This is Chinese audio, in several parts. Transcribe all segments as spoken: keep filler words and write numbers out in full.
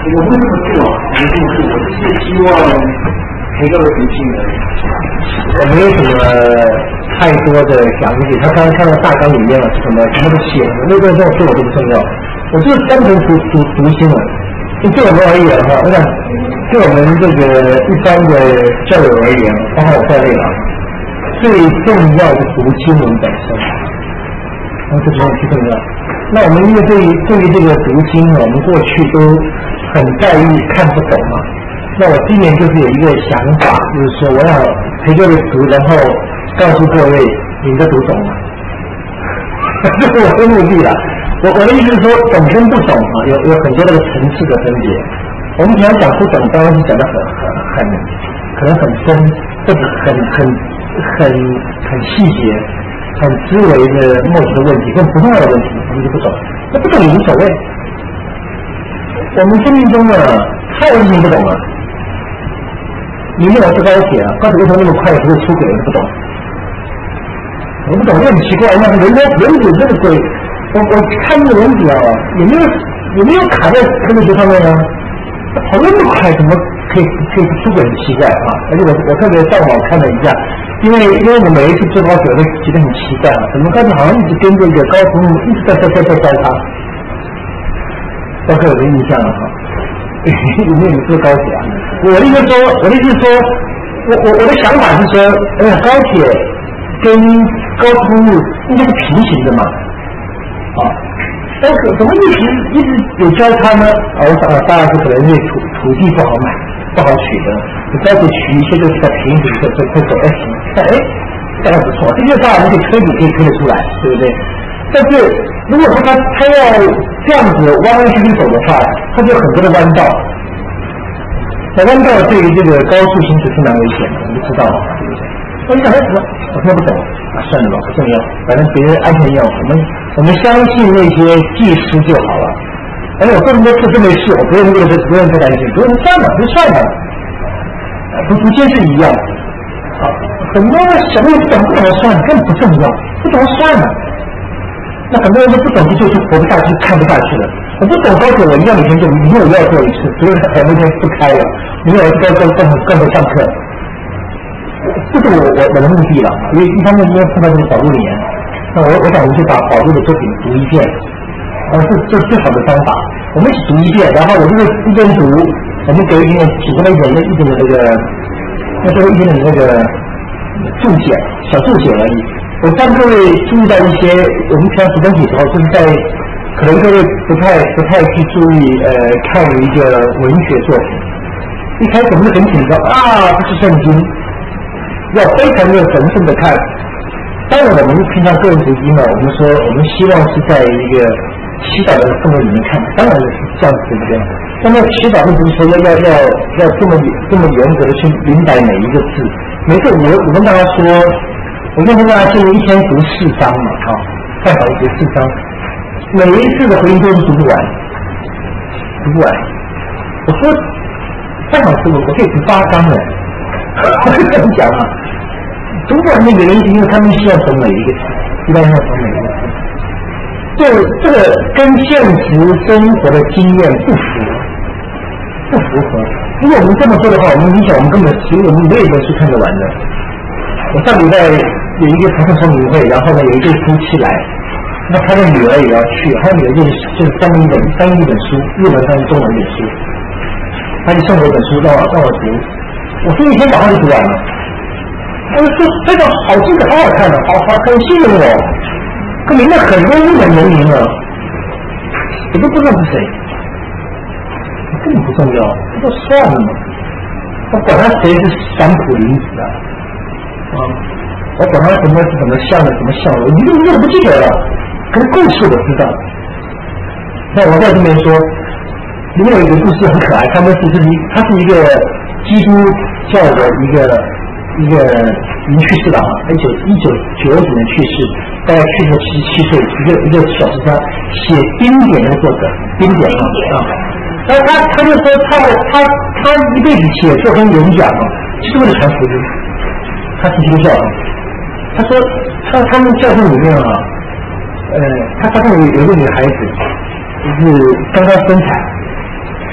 我不是这么做，我不是这么做，我是希望陪各位读经而已。 我没有什么太多的详细，他刚刚看到大纲里面了，什么什么都写了，那个这种对我都不重要，我就是单纯读读读经了。就对我们而言哈，我想对我们这个一般的教友而言，包括我在内了，最重要的读经文本身，那这东西最重要。那我们因为对于对于这个读经呢，我们过去都很在意看不懂嘛。那我今年就是有一个想法，就是说我要陪各位读，然后告诉各位你们都读懂了，这是我的目的了。我我的意思是说，懂跟不懂啊，有有很多那个层次的分别。我们平常讲不懂，当然是讲的很很很可能很深，或者很很很很细节、很思维的末节的问题，更不重要的问题，我们就不懂。那不懂也无所谓。我们生命中呢，太多事情不懂了。你没有坐高铁啊，高铁为什么那么快不会出轨？我不懂，我不懂，也很奇怪。那人家人子这个轨，我我看那个人子啊，也没有也没有卡在科学上面啊，跑那么快，怎么可以可以出轨？很奇怪啊！而且我我特别上网看了一下，因为因为我每一次坐高铁，我都觉得很奇怪啊，怎么高铁好像一直跟这个高速公路一直在在在在交叉，大概有个印象了哈。有没有坐高铁啊？我的意思说，我的意思说，我我我的想法是说，哎呀，高铁跟高速公路应该是平行的嘛，啊，但是怎么一直一直有交叉呢？啊，我想啊，当然是可能因为土土地不好买，不好取得，你高铁取一些就是在平行的在在走 S， 哎，大概不错，这就是当然这个车子可以推得出来，对不对？但是如果说他他要这样子弯弯曲曲走的话，他就有很多的弯道。那弯道对于这个高速行驶是蛮危险的，我们知道了，对不对？我就想为什么我听不懂啊？算了吧，不重要，反正别人安全要，我们我们相信那些技师就好了。哎，我做那么多次都没事，我不用这个不用太担心，不用算了，就算了，不不见是一样啊。很多小朋友不懂不懂算了，根本不重要，不懂算了。那很多人都不懂，就是活不下去，看不下去了。我不懂高铁，我一样每天就明天我又要做一次，所以哎那天不开了，明天我要跟跟跟着上课。这是我我我的目的了，因为一方面因为碰到这个保路里面，那我我想我们就把保路的作品读一遍，啊，是这是最好的方法。我们一起读一遍，然后我这个一边读，我们给一点提供了一点一点的这个，那时候一点点那个注解，小注解而已。我帮各位注意到一些我们平常读东西的时候，就是在可能各位不太不太去注意呃看一个文学作品，一开始我们就很紧张啊，这是圣经，要非常的神圣的看。当然我们平常个人读经呢，我们说我们希望是在一个祈祷的氛围里面看，当然是这样子，对不对？那么祈祷并不是说要要要要这么这么严格的去明白每一个字，没错，我我跟大家说。我跟大家建议一天读四章嘛，啊，太好一些四章，每一次的回应都是读不完，读不完。我说太好吃了，我可以读八章了，我是这样讲啊。读不完的原因是因为他们需要懂每一个字，一般要懂每一个字。这这个跟现实生活的经验不符，不符合。如果我们这么做的话，我们影响我们根本其实我们没有一本书看得完的。我上礼拜有一个同事说明会，然后呢有一对夫妻来，那他的女儿也要去，他的女儿就是就是翻译一本翻译一本书，日文翻译中文的书，他就送我一本书让我让我读，我说一天早上就读完了，他说这这个好这个好好看的，好好很吸引我，可里面很多日本人名了，我都不知道是谁，根本不重要，这就算了嘛，我管他谁是三浦林子啊。啊，我管他什么什么像的什么像的，我一个一个不记得了。可是故事我知道。那我在这边说，里面有一个故事很可爱，他们是是一，他是一个基督教的一个一个已经去世了啊，一九一九九几年去世，大概去世七十七岁，一个一个小说家写经典的作者，经典啊啊。然后他他就说他的他他一辈子写作跟演讲啊，就是为了传福音。他是基督教的，他说他他们教会里面啊，呃，他发现有有一个女孩子，就是刚刚生产，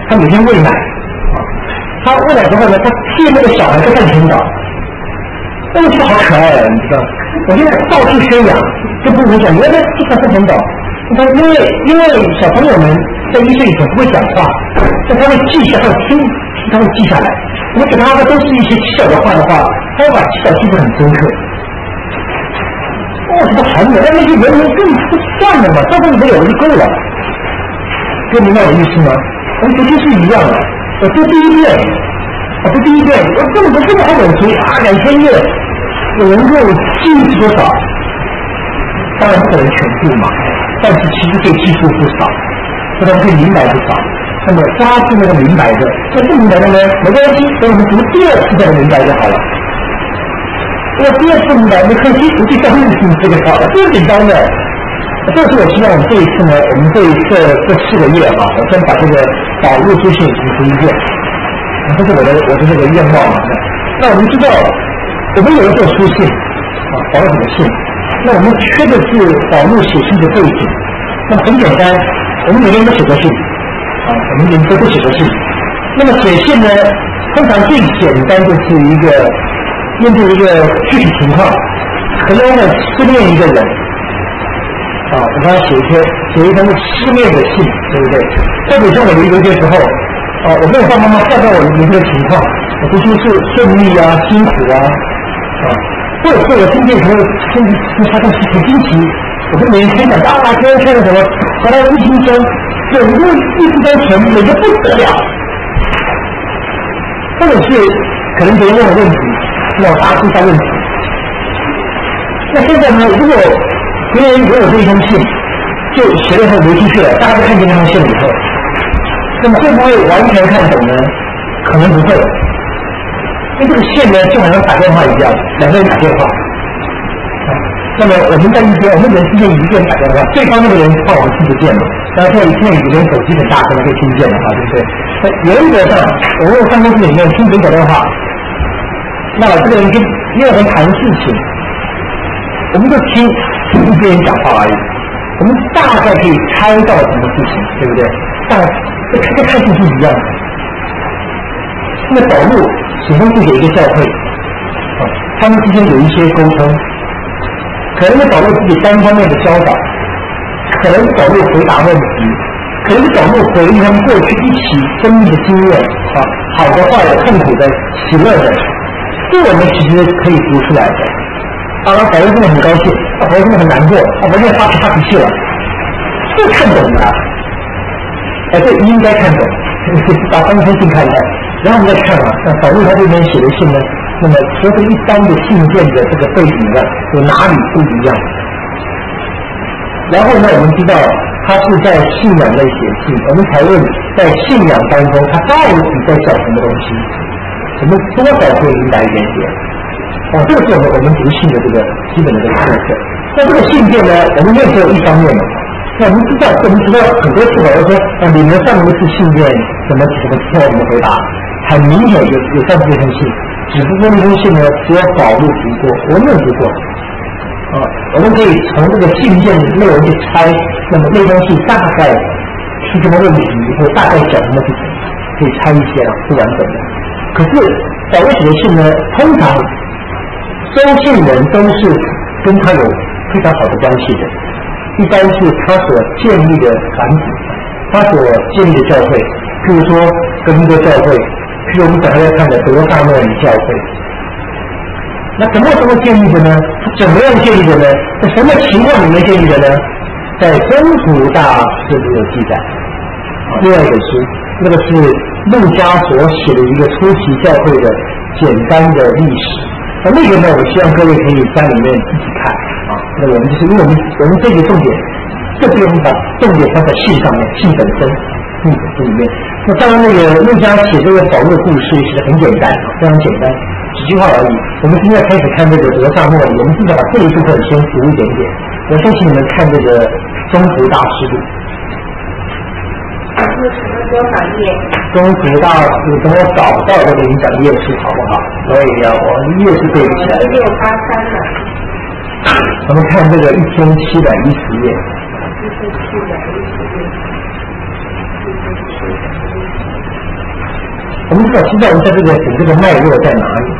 他每天喂奶啊，他喂奶之后呢，他替那个小孩在看晨祷，那个是好可爱啊，你知道？我现在到处宣扬，就不如讲，原来去看晨祷。他因为因为小朋友们在一岁以前不会讲话，但他会记下，他会听，他会记下来。你给他的都是一些小的话的话，他会把小记得很深刻。哦，这个好美，那那些人民更不算了嘛，到这里面有就够了。跟明白我意思吗？我们读书是一样的，我读第一遍，我读第一遍，我根本不是好本书啊，两千页，我能够记住多少？当然不可能全部嘛。但是其实对记住不少，不然会明白不少。那么抓住那个明白的，这不明白的呢，没关系，等我们读第二次再明白就好了。因为第二次明白，没可惜，不去当日听这个好了，这是简单的。这是我希望我们这一次呢，我们这这这四个月哈，我先把这个导入书信读一遍，这是我的我的这个愿望嘛。那我们知道，我们有一份书信啊，保罗的信。那我们缺的是保罗写信的背景，那么很简单，我们每个人都写过信，啊，我们每个人都写过信。那么写信呢，通常最简单就是一个面对一个具体情况，可能呢失恋一个人，啊，我刚才写一篇写一封失恋的信，对不对？或者像我有一些时候，啊，我跟我爸爸妈妈报告我的这个情况，我读书是顺利啊，辛苦啊，啊。或者说我今天可能身体发生很惊奇，我跟别人分享啊，今天看了什么，后来一听说整个一时间全美得不得了，或者是可能别人问我问题，让我答出他问题。那现在呢，如果别人给我这一封信，就写了以后流出去了，大家都看见那封信以后，那么会不会完全看懂呢？可能不会。因为这个线呢，就好像打电话一样，两个人打电话。啊、那么我们在一边，我们人之间一个人打电话，对方那个人话我们听不见嘛。大家现在现在有人手机很大声可以听见的话，对不对？那原则上，我们办公室里面听谁打电话，那这个人跟另外人谈事情，我们就听听别人讲话而已。我们大概可以猜到什么事情，对不对？但这这看性是一样的。那导入写封信给一个教会，啊，他们之间有一些沟通，可能是导入自己单方面的教导，可能是导入回答问题，可能是导入回忆他们过去一起经历的经验，啊，好的、坏的、痛苦的、喜乐的，这我们其实可以读出来的。啊，导入真的很高兴，啊，导入真的很难过，啊，我现在发脾发脾气了，这看懂的，哎，这应该看懂，把当封信看待。然后我们再看啊，像导入他这边写的信呢，那么和这一般的信件的这个背景呢，有哪里不一样？然后呢，我们知道他是在信仰类写信，我们才问在信仰当中他到底在讲什么东西，我们多少会明白一点点。哦，这个是我们我们读信的这个基本的这个特色。那这个信件呢，我们也只有一方面嘛。那我们知道，我们知道很多次我说，啊，你们上一次信件怎么怎么跳怎么回答？很明显有有上这封信，只不过那封信呢，只有导入读过，我没有读过。啊，我们可以从这个信件的内容去猜，那么那封信大概是什么问题，或大概讲什么事情，可以猜一些啊，不完整的。可是导入写的信呢，通常收信人都是跟他有非常好的关系的，一般是他所建立的团体，他所建立的教会，譬如说哥林多教会。譬如我们等下要看的德萨诺里教会，那什么时候建立的呢？怎么样建立的呢？在什么情况里面建立的呢？在中途大师里有记载。另外一本书，那个是路加所写的一个初期教会的简单的历史。那那个呢，我希望各位可以在里面自己看啊。那我们就是因为我们我们这个重点，这是我们把重点放在信上面，信本身。信本身里面，那当然那个路加写这个保罗的故事写得很简单，非常简单，几句话而已。我们现在开始看这个德萨诺里，我们至少把这一部分先读一点点。我先请你们看这个中途大师录。 多少页？ 中途大师等我找到这个领奖页数好不好？所以呀，我页数对不起来。 六八三了。 我们看这个一千七百一十页。 一千七百一十页。 我们知道，现在我们在这个整个的脉络在哪里？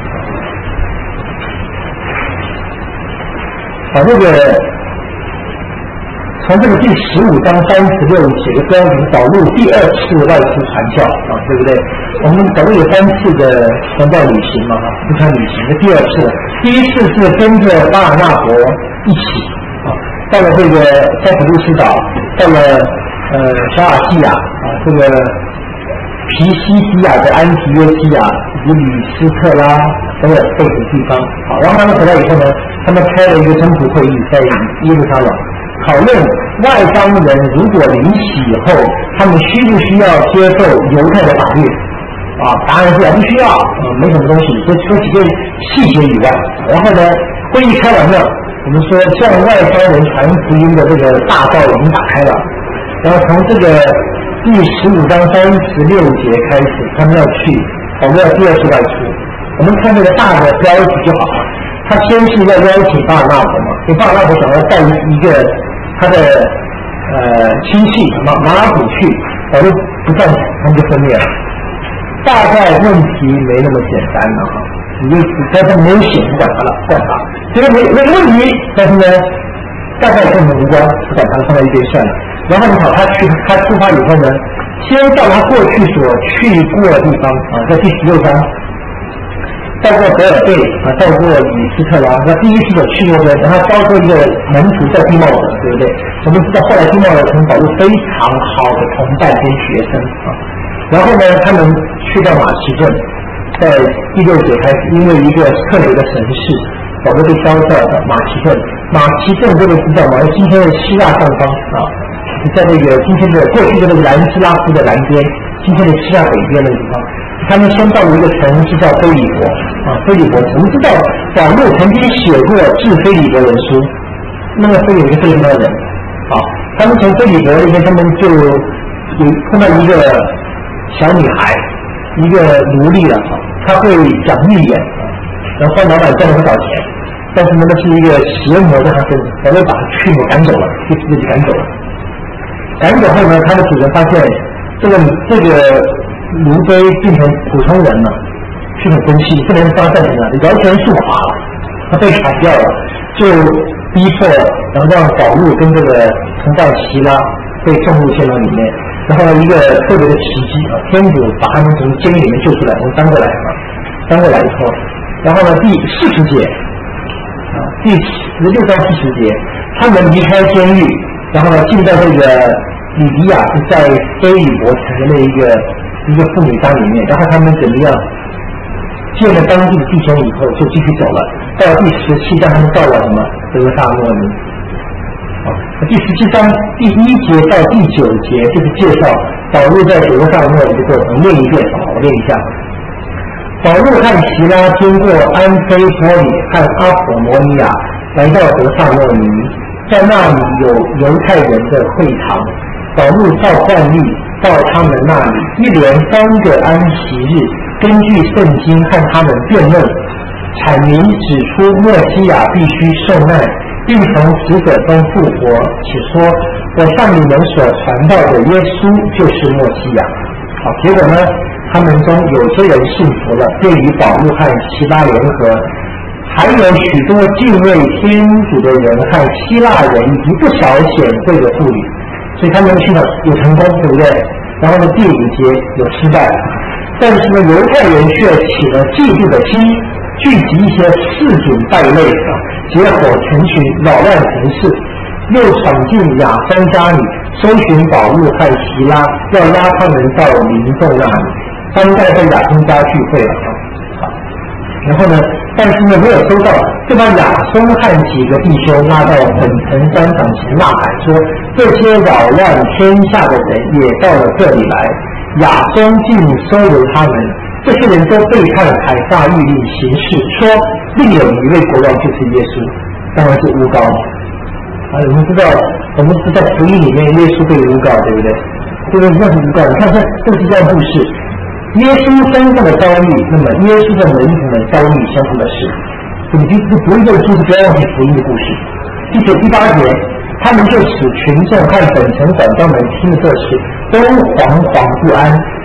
把这个从这个第十五章三十六节的标题导入第二次外出传教啊，对不对？我们导入有三次的传教旅行嘛，不传旅行的第二次，第一次是跟着巴尔纳伯一起啊，到了这个塞浦路斯岛，到了呃小亚细亚啊，这个皮西西亚的安提约西亚以及吕斯特拉等等这些地方啊，然后他们回来以后呢，他们开了一个中途会议在耶路撒冷，讨论外邦人如果领洗以后，他们需不需要接受犹太的法律啊？答案是不需要，啊，没什么东西，就除几个细节以外。然后呢，会议开完了，我们说向外邦人传福音的这个大道已经打开了，然后从这个第十五章三十六节开始，他们要去，我们要第二次外出。我们看这个大的标题就好了。他先是要邀请巴尔纳伯嘛，因为巴尔纳伯想要带一个他的呃亲戚马马拉古去，保罗不赞成，他们就分裂了。大概问题没那么简单了哈，你就但是没有写，不管他了，不管他，这个没没问题，但是呢，大概跟我们无关，不管他放在一边算了。然后你好，他去他出发以后呢，先到他过去所去过的地方啊，在第十六章。到过德尔贝啊，到过以斯特拉，那第一次有去过的，然后包括一个门徒叫地茂德，对不对？我们知道后来地茂德成保罗非常好的同伴跟学生啊。然后呢，他们去到马其顿，在第六节开始，因为一个特别的神事，保罗被招到的马其顿。马其顿各位知道吗？今天的希腊上方啊，在那个今天的过去的那个南斯拉夫的南边，今天的希腊北边那个地方。他们先到了一个城市叫菲利伯啊，菲利伯，我们知道保罗曾经写过致菲利伯人书，那个菲利伯是菲利伯人啊，他们从菲利伯那边，他们就有碰到一个小女孩，一个奴隶了啊，她会讲预言啊，然后帮老板赚了不少钱，但是呢，那是一个邪魔在她身上，保罗把她驱魔赶走了，就自己赶走了。赶走后呢，他的主人发现这个这个。卢非变成普通人了，是很生气，不能发战了，完全肃华了，他被砍掉了，就逼迫，然后让保罗跟这个同伴希拉被送入监牢里面，然后一个特别的奇迹啊，天主把他们从监狱里面救出来，我们搬过来啊，搬过来以后，然后呢第四十节啊，第十六章四十节，他们离开监狱，然后呢进到这个里迪亚是在菲利伯城的那一个。一个妇女家里面，然后他们怎么样见了当地的弟兄以后就继续走了，到第十七章他们到了什么德萨诺尼啊，第十七章第一节到第九节就是介绍保罗在德萨诺尼的过程，念一遍啊，我念一下。保罗和希拉经过安菲波里和阿普摩尼亚，来到德萨诺尼，在那里有犹太人的会堂，保罗照惯例到他们那里，一连三个安息日，根据圣经和他们辩论，阐明指出默西亚必须受难，并从死者中复活，且说我向你们所传道的耶稣就是默西亚。好，结果呢，他们中有些人信服了，便与保罗和希拉联合，还有许多敬畏天主的人和希腊人以及不少显贵的妇女。所以他们的信仰有成功，对不对？然后呢，第五节有失败，但是呢，犹太人却起了嫉妒的心，聚集一些市井败类啊，结伙成群，扰乱城市，又闯进亚三家里，搜寻保罗和希拉，要拉他们到民众那里。他们在在亚三家聚会了啊，然后呢，但是呢没有收到，就把亚松和几个弟兄拉到本城山场前呐喊说，这些扰乱天下的人也到了这里来。亚松竟收留他们，这些人都背叛凯撒谕令行事，说另有一位国王就是耶稣，当然是诬告啊。我们知道，我们是在福音里面耶稣被诬告，对不对？这个那是诬告。你看这这是这样故事，耶稣身上的遭遇，那么耶稣的门徒们遭遇相同的事。你就读一本书，不要忘记福音的故事。第九、第八节，他们就使群众和本城管教们听了这事，都惶惶不安，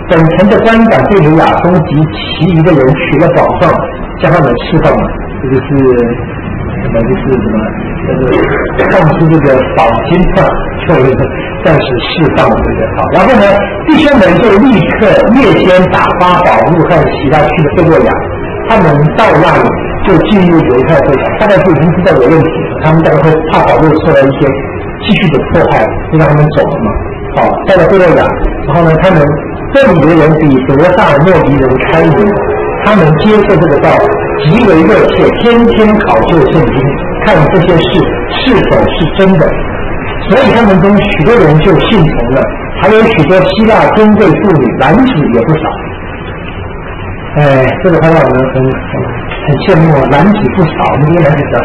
本城的官长对着亚松及其余的人取了保障，将他们释放了。这个是什么？就是什么？这个放出这个保金判，就暂时释放这个好。然后呢，弟兄们就立刻夜间打发保罗和希拉去了费洛亚，他们到那里就进入犹太会场，大概就已经知道有问题了，他们大概会怕保罗受到一些继续的迫害，就让他们走了嘛。好，到了费洛亚，然后呢，他们这里的人比德萨尔诺迪人开明，他们接受这个道极为热切，天天考究圣经，看这些事是否是真的。所以他们中许多人就信从了，还有许多希腊尊贵妇女，男子也不少。哎，这个还让我们很很很羡慕啊，男子不少，我们这个男子比较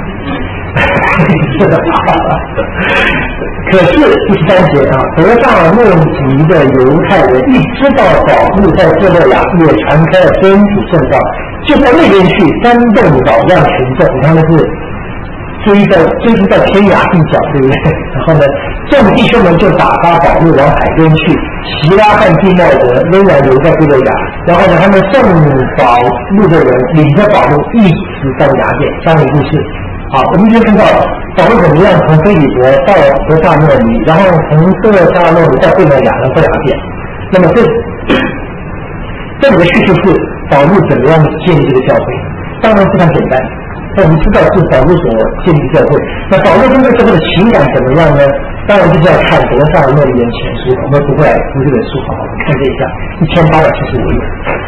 少。可是第三节啊，德萨尔诺迪的犹太人一知道保罗在费洛亚也传开了天主正道，就到那边去煽动扰乱群众，你看那是追到追逐到天涯地角，对不对？然后呢，众弟兄们就打发保罗往海边去，希拉和弟茂德仍然留在费洛亚。然后呢，他们送保罗的人领着保罗一直到雅典，这样一个故事。好，我们就看到保罗怎么样从菲利伯到德萨诺尼，然后从德萨诺尼到费洛亚，然后到雅典。那么这这里的叙述是保罗怎么样建立这个教会？当然非常简单。那我们知道是保罗所建立教会，那保罗跟这个教会的情感怎么样呢？当然就是要看德萨尔诺尼人前书，我们不会来读这本书，好，我们看这一下，一千八百七十五页。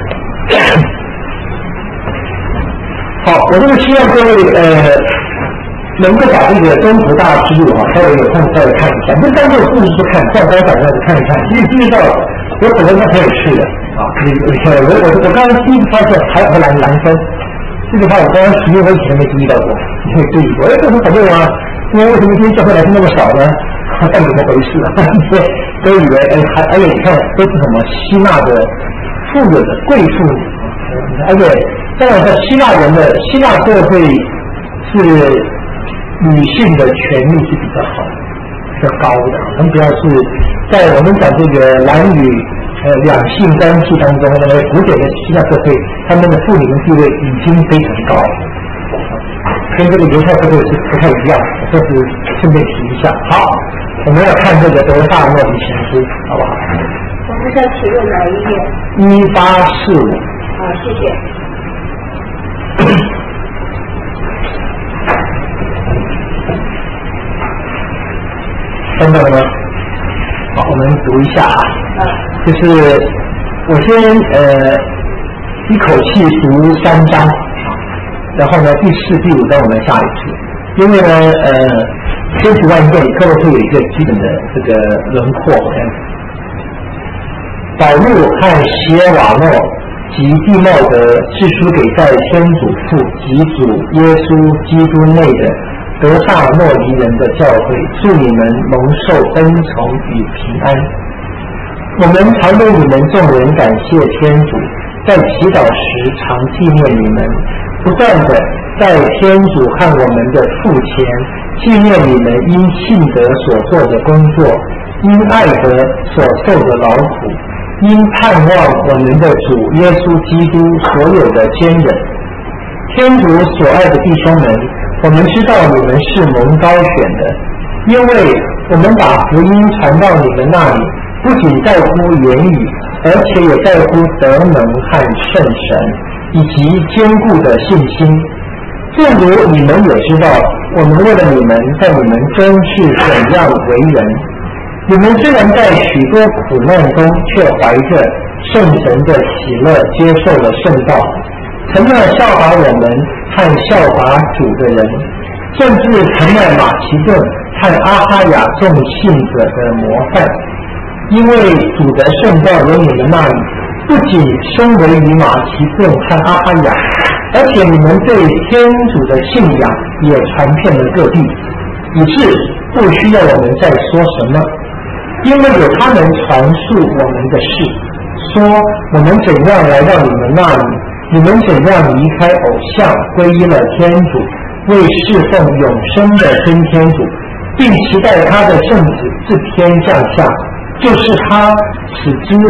好，我这个希望各位呃能够把这个中途大之路哈，稍微有空稍微看一下，不单做故事去看，照单反照的看一看，因为注意到我本人是很有趣的啊，我我我刚刚第一次发现还有个蓝蓝分。这句话我刚刚十年以前没注意到过，你会注意过，哎，这很好用啊！因为为什么今天教会来是那么少呢？到底怎么回事啊？都以为哎，还而且你看都是什么希腊的富有的贵妇女，而且当然在希腊人的希腊社会是女性的权利是比较好、比较高的，我们不要是在我们讲这个男女。呃，两性关系当中，那么古典的希腊社会，他们的妇女的地位已经非常高，跟这个犹太社会是不太一样的，这是顺便提一下。好，我们要看这个德萨尔诺迪前书，好不好？ 我们在请问哪一页？ 一八四五。 好，谢谢。 看到了吗？好，我们读一下啊。就是我先呃一口气读三章，然后呢第四、第五章我们下一次，因为呢呃千十万遍课会有一个基本的这个轮廓。保禄和希瓦诺及弟茂德是书给在天主父及主耶稣基督内的德萨诺尼人的教会，祝你们蒙受恩宠与平安。我们常为你们众人感谢天主，在祈祷时常纪念你们，不断的在天主和我们的父前纪念你们因信德所做的工作，因爱德所受的劳苦，因盼望我们的主耶稣基督所有的坚忍。天主所爱的弟兄们，我们知道你们是蒙膏选的，因为我们把福音传到你们那里，不仅在乎言语，而且也在乎德能和圣神，以及坚固的信心。正如你们也知道，我们为了你们，在你们中是怎样为人。你们虽然在许多苦难中，却怀着圣神的喜乐接受了圣道，成了效法我们和效法主的人，甚至成了马其顿和阿哈亚众信者的模范。因为主的圣道由你们那里不仅生为于马其顿和阿哈亚，而且你们对天主的信仰也传遍了各地，以致不需要我们再说什么，因为有他们传述我们的事，说我们怎样来到你们那里，你们怎样离开偶像，皈依了天主，为侍奉永生的真天主，并期待他的圣子自天降下，就是他使之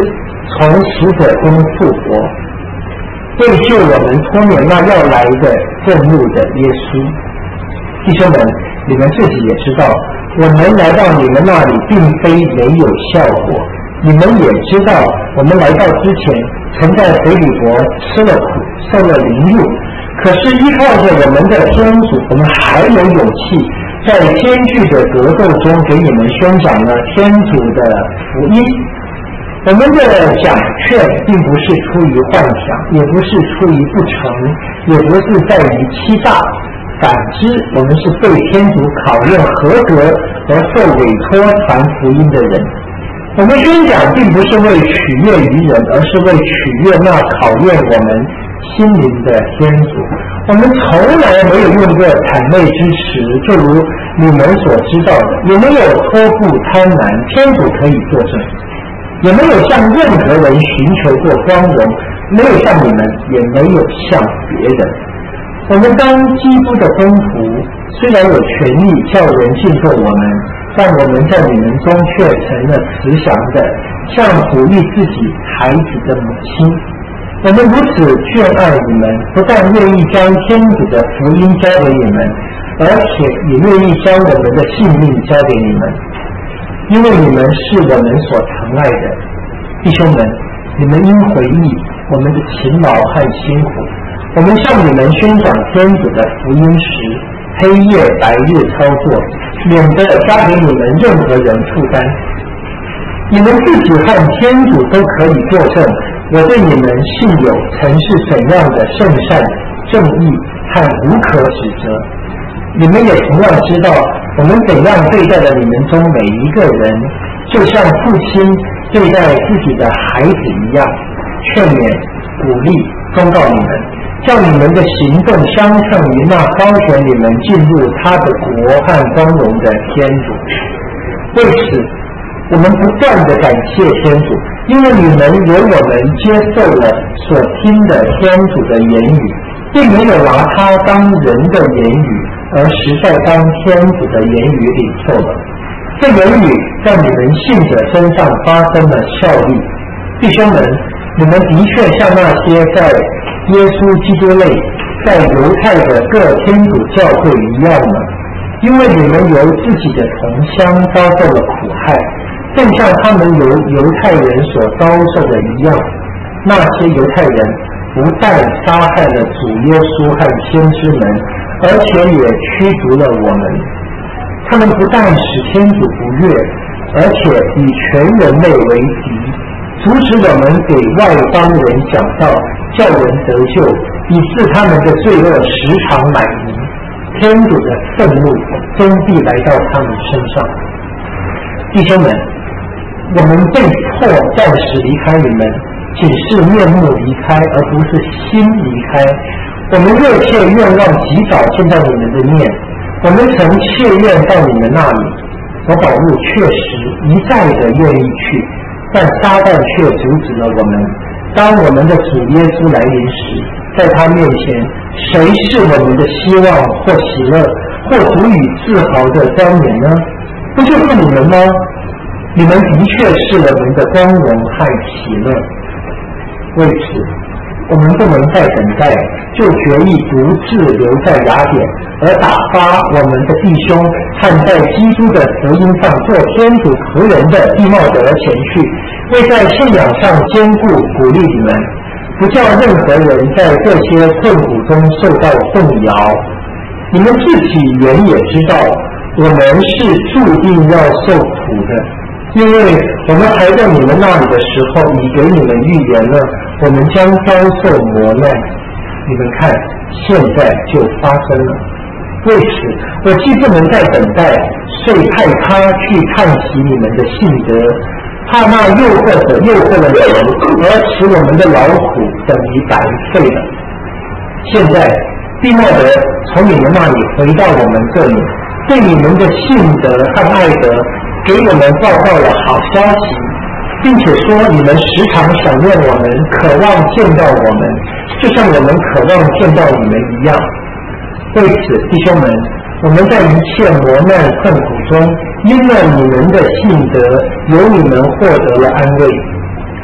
从死者中复活，为救我们脱免那要来的愤怒的耶稣。弟兄们，你们自己也知道，我们来到你们那里并非没有效果，你们也知道，我们来到之前曾在腓立伯吃了苦，受了凌辱，可是依靠着我们的天主，我们还有勇气在艰巨的格斗中给你们宣讲了天主的福音。我们的讲劝并不是出于幻想，也不是出于不诚，也不是在于欺诈，反之，我们是被天主考验合格而受委托传福音的人。我们宣讲并不是为取悦于人，而是为取悦那考验我们心灵的天主。我们从来没有用过谄媚之词，就如你们所知道的，也没有托付贪婪，天主可以作证，也没有向任何人寻求过光荣，没有向你们，也没有向别人。我们当基督的公仆，虽然有权利叫人敬重我们，但我们在你们中却成了慈祥的，像鼓励自己孩子的母亲。我们如此眷爱你们，不但愿意将天主的福音交给你们，而且也愿意将我们的性命交给你们，因为你们是我们所疼爱的。弟兄们，你们应回忆我们的勤劳和辛苦。我们向你们宣讲天主的福音时，黑夜白日操作，免得加给你们任何人负担。你们自己和天主都可以作证，我对你们信有曾是怎样的圣善、正义和无可指责。你们也同样知道，我们怎样对待了你们中每一个人，就像父亲对待自己的孩子一样，劝勉、鼓励、忠告你们，叫你们的行动相称于那挑选你们进入他的国和光荣的天主。为此，我们不断地感谢天主，因为你们有我们接受了所听的天主的言语，并没有拿它当人的言语，而实在当天主的言语领受了。这言语在你们信者身上发生了效力。弟兄们，你们的确像那些在耶稣基督内在犹太的各天主教会一样呢，因为你们由自己的同乡遭受了苦害，正像他们由犹太人所遭受的一样。那些犹太人不但杀害了主耶稣和先知们，而且也驱逐了我们。他们不但使天主不悦，而且以全人类为敌，阻止我们给外邦人讲道，叫人得救，以致他们的罪恶时常满盈。天主的愤怒终必来到他们身上。弟兄们，我们被迫暂时离开你们，仅是面目离开，而不是心离开。我们热切愿望及早见到你们的面，我们曾切愿到你们那里。我保禄确实一再的愿意去，但撒旦却阻止了我们。当我们的主耶稣来临时，在他面前，谁是我们的希望或喜乐，或足以自豪的冠冕呢？不就是你们吗？你们的确是我们的光荣和喜乐。为此，我们不能再等待，就决意独自留在雅典，而打发我们的弟兄和在基督的福音上做天主仆人的弟茂德前去，为在信仰上坚固鼓励你们，不叫任何人在这些困苦中受到动摇。你们自己原也知道，我们是注定要受苦的，因为我们还在你们那里的时候，已给你们预言了我们将遭受磨难。你们看，现在就发生了。为此，我既不能再等待，遂派他去探习你们的信德，怕那诱惑者诱惑了你们，而使我们的劳苦等于白费了。现在弟茂德从你们那里回到我们这里，对你们的信德和爱德给我们报告了好消息，并且说你们时常想念我们，渴望见到我们，就像我们渴望见到你们一样。为此，弟兄们，我们在一切磨难困苦中，因了你们的信德，由你们获得了安慰。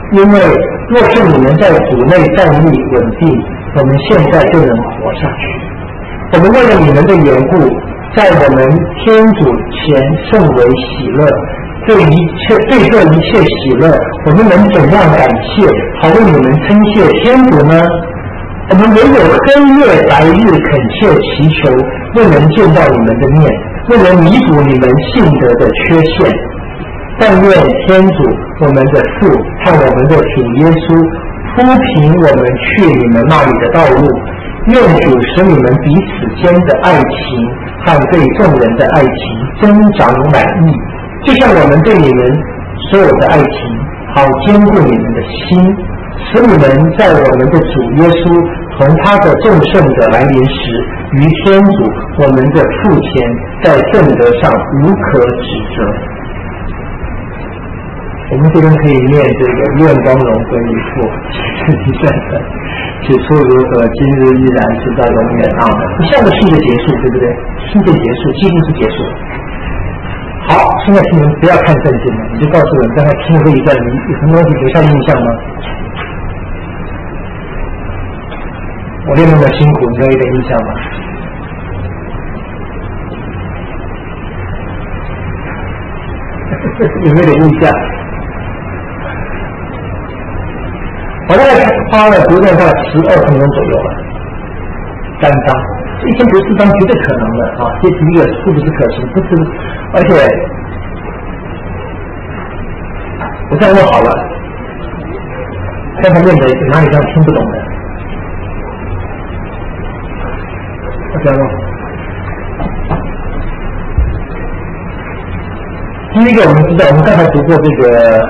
因为若是你们在主内站立稳定，我们现在就能活下去。我们为了你们的缘故，在我们天主前甚为喜乐。对一切对这一切喜乐，我们能怎样感谢，好为你们称谢天主呢？我们唯有黑夜白日恳切祈求，未能见到你们的面，为了弥补你们信德的缺陷。但愿天主我们的父和我们的主耶稣铺平我们去你们那里的道路，愿主使你们彼此间的爱情和对众人的爱情增长满意，就像我们对你们所有的爱情，好坚固你们的心，使你们在我们的主耶稣同他的众圣者来临时，于天主我们的父前在圣德上无可指责。我们这边可以念这个愿光荣归于父，是一圣神，起初如何，今日依然，直到永远啊！不像个信的结束，对不对？信的结束几乎是结束。好，现在听你们不要看圣经了，你就告诉我，你刚才听这一段，你有什么东西留下印象吗？我练那么辛苦，你有一点印象吗？有没有点印象？我大概花了读了大概十二分钟左右了，三章，一天读四章绝对可能的啊！这第一个是不是可行？不是，而且我这样问好了，看看念的有哪里上听不懂的，我这样问。第一个我们知道，我们刚才读过这个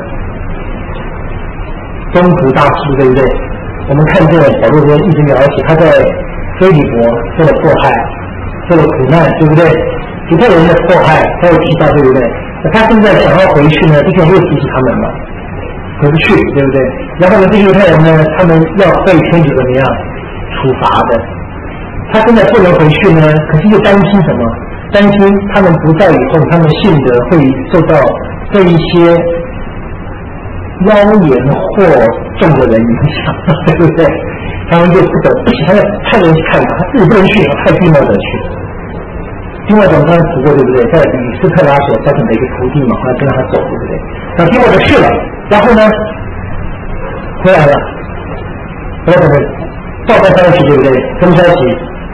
中途大师，对不对？我们看见保罗一直描写他在菲利伯受了迫害，受了苦难，对不对？犹太人的迫害他有提到，对不对？他现在想要回去呢，一定会提醒他们嘛，回不去，对不对？然后呢，这些犹太人呢，他们要被天主怎么样处罚的？他现在不能回去呢，可是又担心什么？担心他们不在以后，他们信德会受到这一些妖言惑众的人影响，对不对？他们就不得不行，他要派人去看他，他自己不能去，派弟莫德去。弟莫德刚才读过，对不对？在以斯特拉所招请的一个徒弟嘛，后来跟他走，对不对？那弟莫德去了，然后呢，回来了，回来怎么报告消息，对不对？什么消息？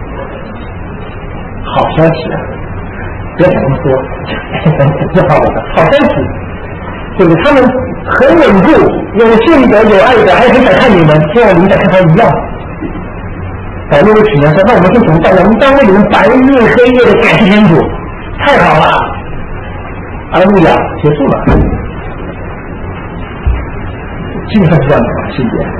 好消息啊！不要想那么多，是好的，好消息。对不对？他们很稳固，有信德有爱的，还很想看你们，希望你们想看他一样。保罗的请言说：“那我们就怎么办呢？我们当为你们白日黑夜的感谢天主，太好了！”阿路亚，结束了，基本上是这样的吧，信节。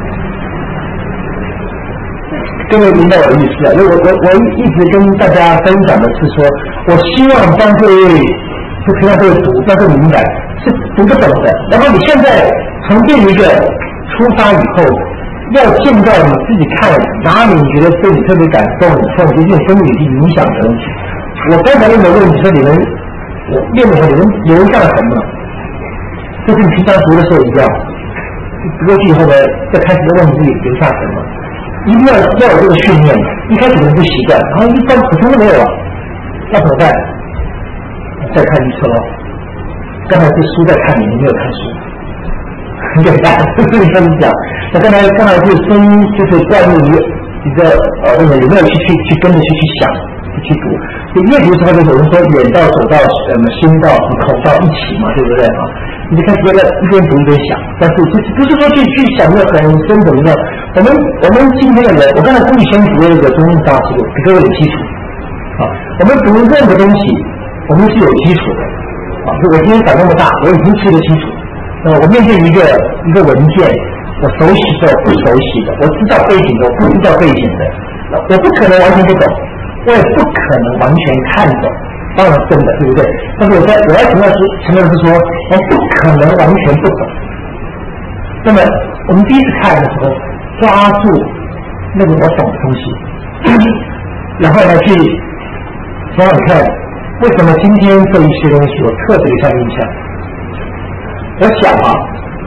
各位明白我的意思啊？我我我一直跟大家分享的是说，我希望当各位就平常都会读，但是明白是读得懂的。然后你现在从这一个出发以后，要见到你自己看哪里你觉得对你特别感动，或者对你生命影响的东西。我刚才问的问题说，你们我念的时候，你们留下了什么？就跟你平常读的时候一样，读过去以后呢，再开始问你自己留下什么。一定要要有这个训练，一开始可能不习惯，然后一般普通都没有了，那怎么办？再看一册哦。刚才是书在看你，你没有看书，很简单，就是这么讲。那刚才刚才是声音，就是灌入一个一个呃，那个有没有去去去跟着去去想去读？就阅读时候就有人说眼到手到呃心到口到一起嘛，对不对啊？你就开始在一边读一边想，但是不不是说去去想的很深怎么样？我们我们今天的人，我刚才故意先读了一个中英大词，给各位有基础啊。我们读任何东西，我们是有基础的啊。我今天长那么大，我已经是一个基础。呃，我面对一个一个文件，我熟悉的不熟悉的，我知道背景的我不知道背景的，我不可能完全不懂，我也不可能完全看懂。当然真的，对不对？但是我在我要强调是强调是说，我不可能完全不懂。那么我们第一次看的时候，抓住那个我懂的东西，然后呢去想想看，为什么今天这一些东西我特别有印象？我想啊，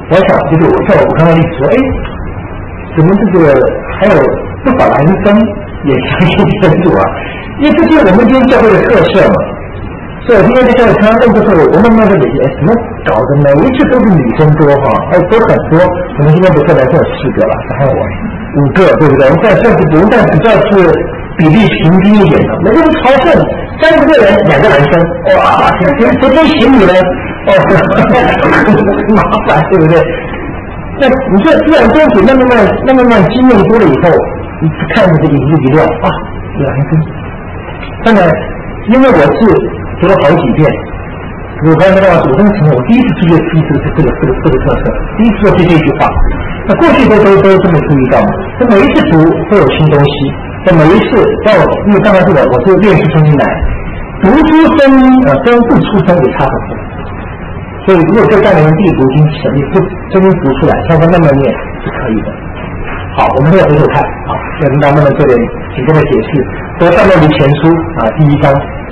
我想就是我像我看到例子说，哎，怎么这个还有不少男生也相信天主啊？因为这就是我们今天教会的特色嘛。所以我今天在教会常常问的时候，我慢慢的理解，怎么搞的？每一次都是女生多哈，哎，都很多。我们今天不是来这有四个了，还有我五个，对不对？我们算算是我们算比较是比例平均一点的。每个人朝圣三十个人，两个男生，哇，谁谁跟行女呢？哦，麻烦，对不对？那你说自然东西慢慢慢慢慢慢经验多了以后，你看着这个一路一料啊，男生。当然，因为我是读了好几遍，我刚才说我真承认，我第一次注意注意这个这个这个这个特色，第一次做这这句话。那过去都都都这么注意到嘛？那每一次读都有新东西。那每一次，在我因为刚才是我我是练习声音来，读出声音呃跟不出声也差很多。所以如果这三年地读经起，你不声音读出来，稍微慢慢念是可以的。好，我们再回头看啊，要跟大家慢慢做点简单的解释。说《撒母耳前书》啊，第一章。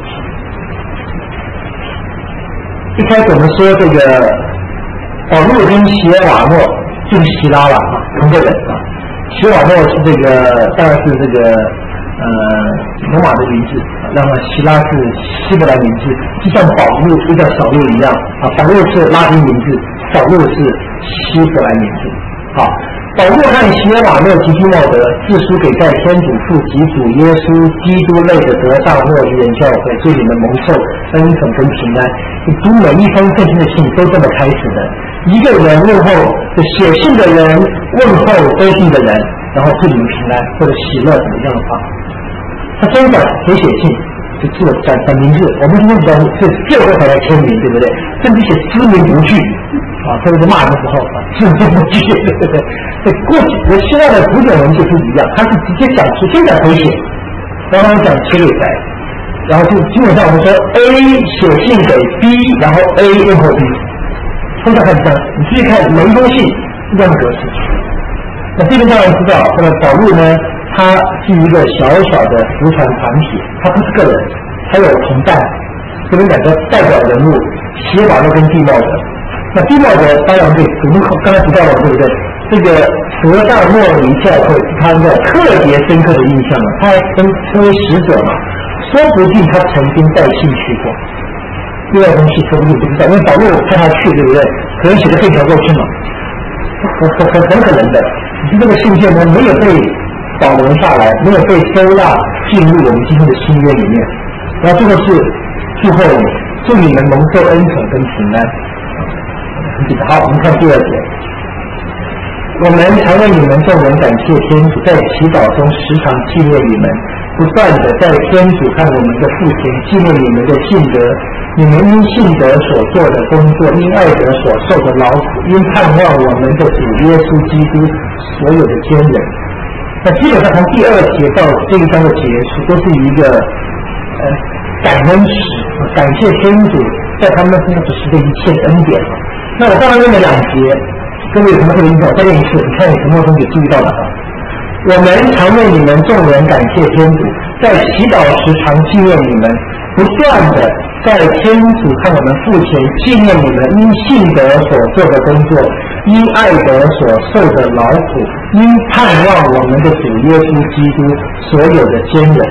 一开始我们说这个保罗跟席尔瓦诺就是希拉了啊，同个人啊。席尔瓦诺是这个当然是这个呃罗马的名字，那么希拉是希伯来名字，就像保罗就像扫路一样啊，保罗是拉丁名字，扫路是希伯来名字。好，保罗和席尔瓦诺及提莫德自书给在天主父及主耶稣基督内的得大诺语言教会，对你们蒙受恩宠跟平安。你读每一封圣经的信都这么开始的，一个人问候写信的人问候收信的人，然后祝你们平安或者喜乐怎么样的话，他真的谁写信就自我讲讲名字，我们今天比较是最后才来签名，对不对？甚至写知名不具啊，特别是骂的时候啊，知名不具，对不对？在过去和希腊的古典文字不一样，它是直接讲出先讲回写，然后讲切给来，然后就基本上我们说 A 写信给 B， 然后 A 问候 B， 通常开始这样，你注意看每一封信是这样的格式。那这边当然知道，那么保罗呢，他是一个小小的福传团体，他不是个人，他有同伴，这边两个代表人物，席尔瓦诺跟地茂德。那地茂德当然对，我们刚才提到了，对不对？这个得大诺尼教会是他的特别深刻的印象了，他还称称为使者嘛，说不定他曾经带信去过。另外东西说不定不知道，因为保罗派他去，对不对？可能写的便条过去嘛，很很很很可能的。只是这个信件呢，没有被保留下来，没有被收纳进入我们今天的新约里面。然后最后是最后祝你们蒙受恩宠跟平安。好，我们看第二节。我们常为你们众人感谢天主，在祈祷中时常纪念你们，不断的在天主和我们的父前纪念你们的信德，你们因信德所做的工作，因爱德所受的劳苦，因盼望我们的主耶稣基督所有的坚忍。那基本上从第二节到这一章的结束，都是一个呃感恩史，感谢天主在他们身上所施的一切恩典。那我刚才念了两节，各位有什么特别印象？再念一次，你看有什么东西注意到了？我们常为你们众人感谢天主，在祈祷时常纪念你们，不断的在天主和我们父前纪念你们因信德所做的工作，因爱德所受的劳苦，因盼望我们的主耶稣基督所有的坚忍。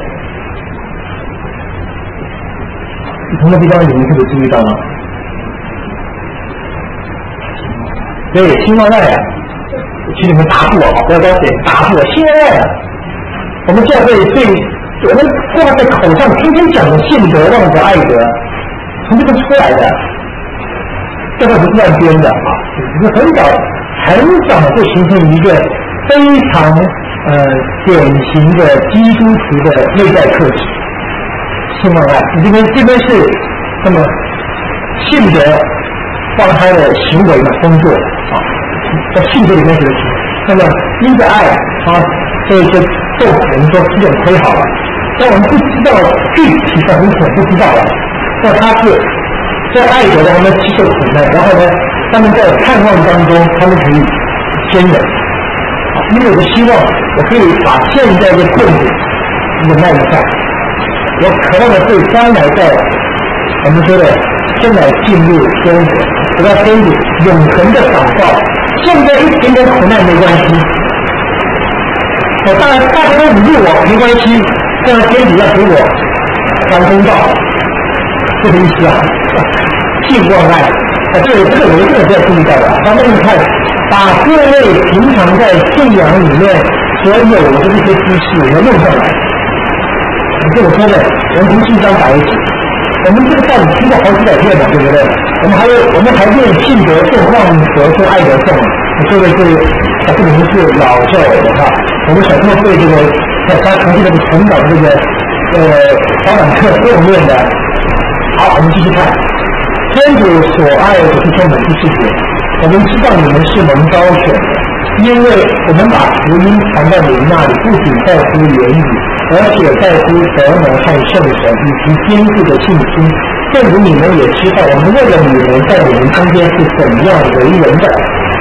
从这地方你们特别注意到吗？对，新望爱啊，请你们答复我啊，不要高兴，答复我，新望爱啊。我们教会对我们挂在口上天天讲的信德、望德、爱德，从这个出来的，教会不是乱编的啊，只是很早很早就形成一个非常呃典型的基督徒的内在特质。信望爱，你这边这边是那么信德放开的行为嘛，工作啊，在信德里面写的行为。那么因着爱啊，所以就受人说吃点亏好了。但我们不知道具体的很可能不知道了。那他是在爱德的他们接受苦难，然后呢，他们在盼望当中，他们可以坚忍。啊，因为我的希望，我可以把现在的困苦忍耐一下。我渴望的是将来在我们说的将来进入天国，得到天主永恒的祷告现在一点点苦难没关系，我大大家都侮辱我没关系，这样天主要给我还公道，这个意思啊，性望爱啊，这个这个我这个是要注意到的。咱们看，把各位平常在信仰里面所有的这些知识要用上来。这我说的，我们从信章打一起。我们这个道理听过好几百遍了，对不对？我们还有，我们还念信德颂、望德颂、爱德颂。各位是，啊，这个不是老教的哈。我们小时候对这个，在他从这个成长这个，呃，早晚课都有念的。好，我们继续看，天主所爱的是充满第四节。我们知道你们是蒙召选的，因为我们把福音传到你们那里，不仅在乎言语，而且在乎德能和圣神以及坚固的信心。正如你们也知道，我们为了你们在你们中间是怎样为人的。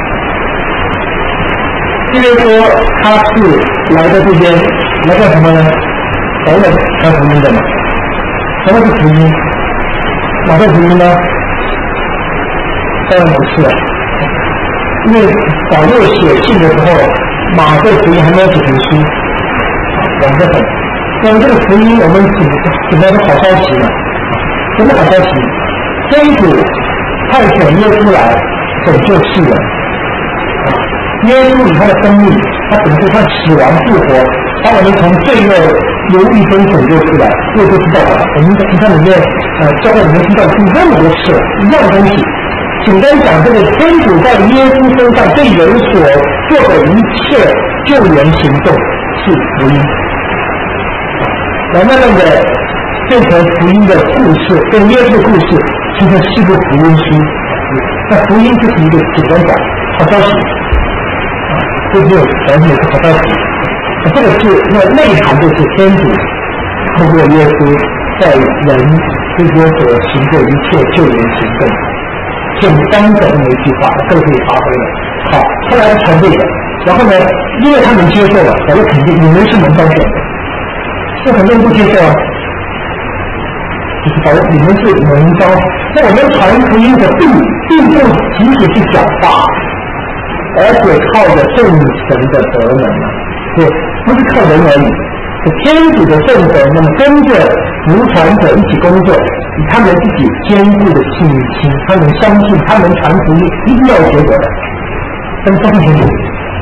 这边说他是来到这边来干什么呢？来了传福音的嘛。什么是福音？哪个福音呢？当然不是了。因为保罗写信的时候，马可福音还没有写成书，晚得很。那么这个福音，我们怎怎么样的好消息呢？什么好消息？天主派遣耶稣来拯救世人。耶稣以他的生命，他拯救他死亡复活，把我们从罪恶由一中拯救出来。这都知道的，我们在平常里面，呃，教会里面听到听那么多次一样的东西。简单讲，这个天主在耶稣身上对人所做的一切救援行动是福音，然后慢慢的变成福音的故事，跟耶稣的故事形成四个福音书。那福音就是一个简单讲好消息，啊，这没有完全是好消息。这个是那内涵就是天主透过耶稣在人之间所行的一切救援行动。简单的那么一句话都可以发挥了。好，后来传这个，然后呢，因为他们接受了，我就肯定你们是蒙召选的。这很多人不接受啊，就是保你们是蒙召。那我们传福音的并并不仅仅是讲话，而且靠着圣神的德能啊，对，不是靠人而已。天主的圣神，那么跟着福传者一起工作，以他们自己坚固的信心，他们相信他们传福音一定要有结果的，他们相信清楚。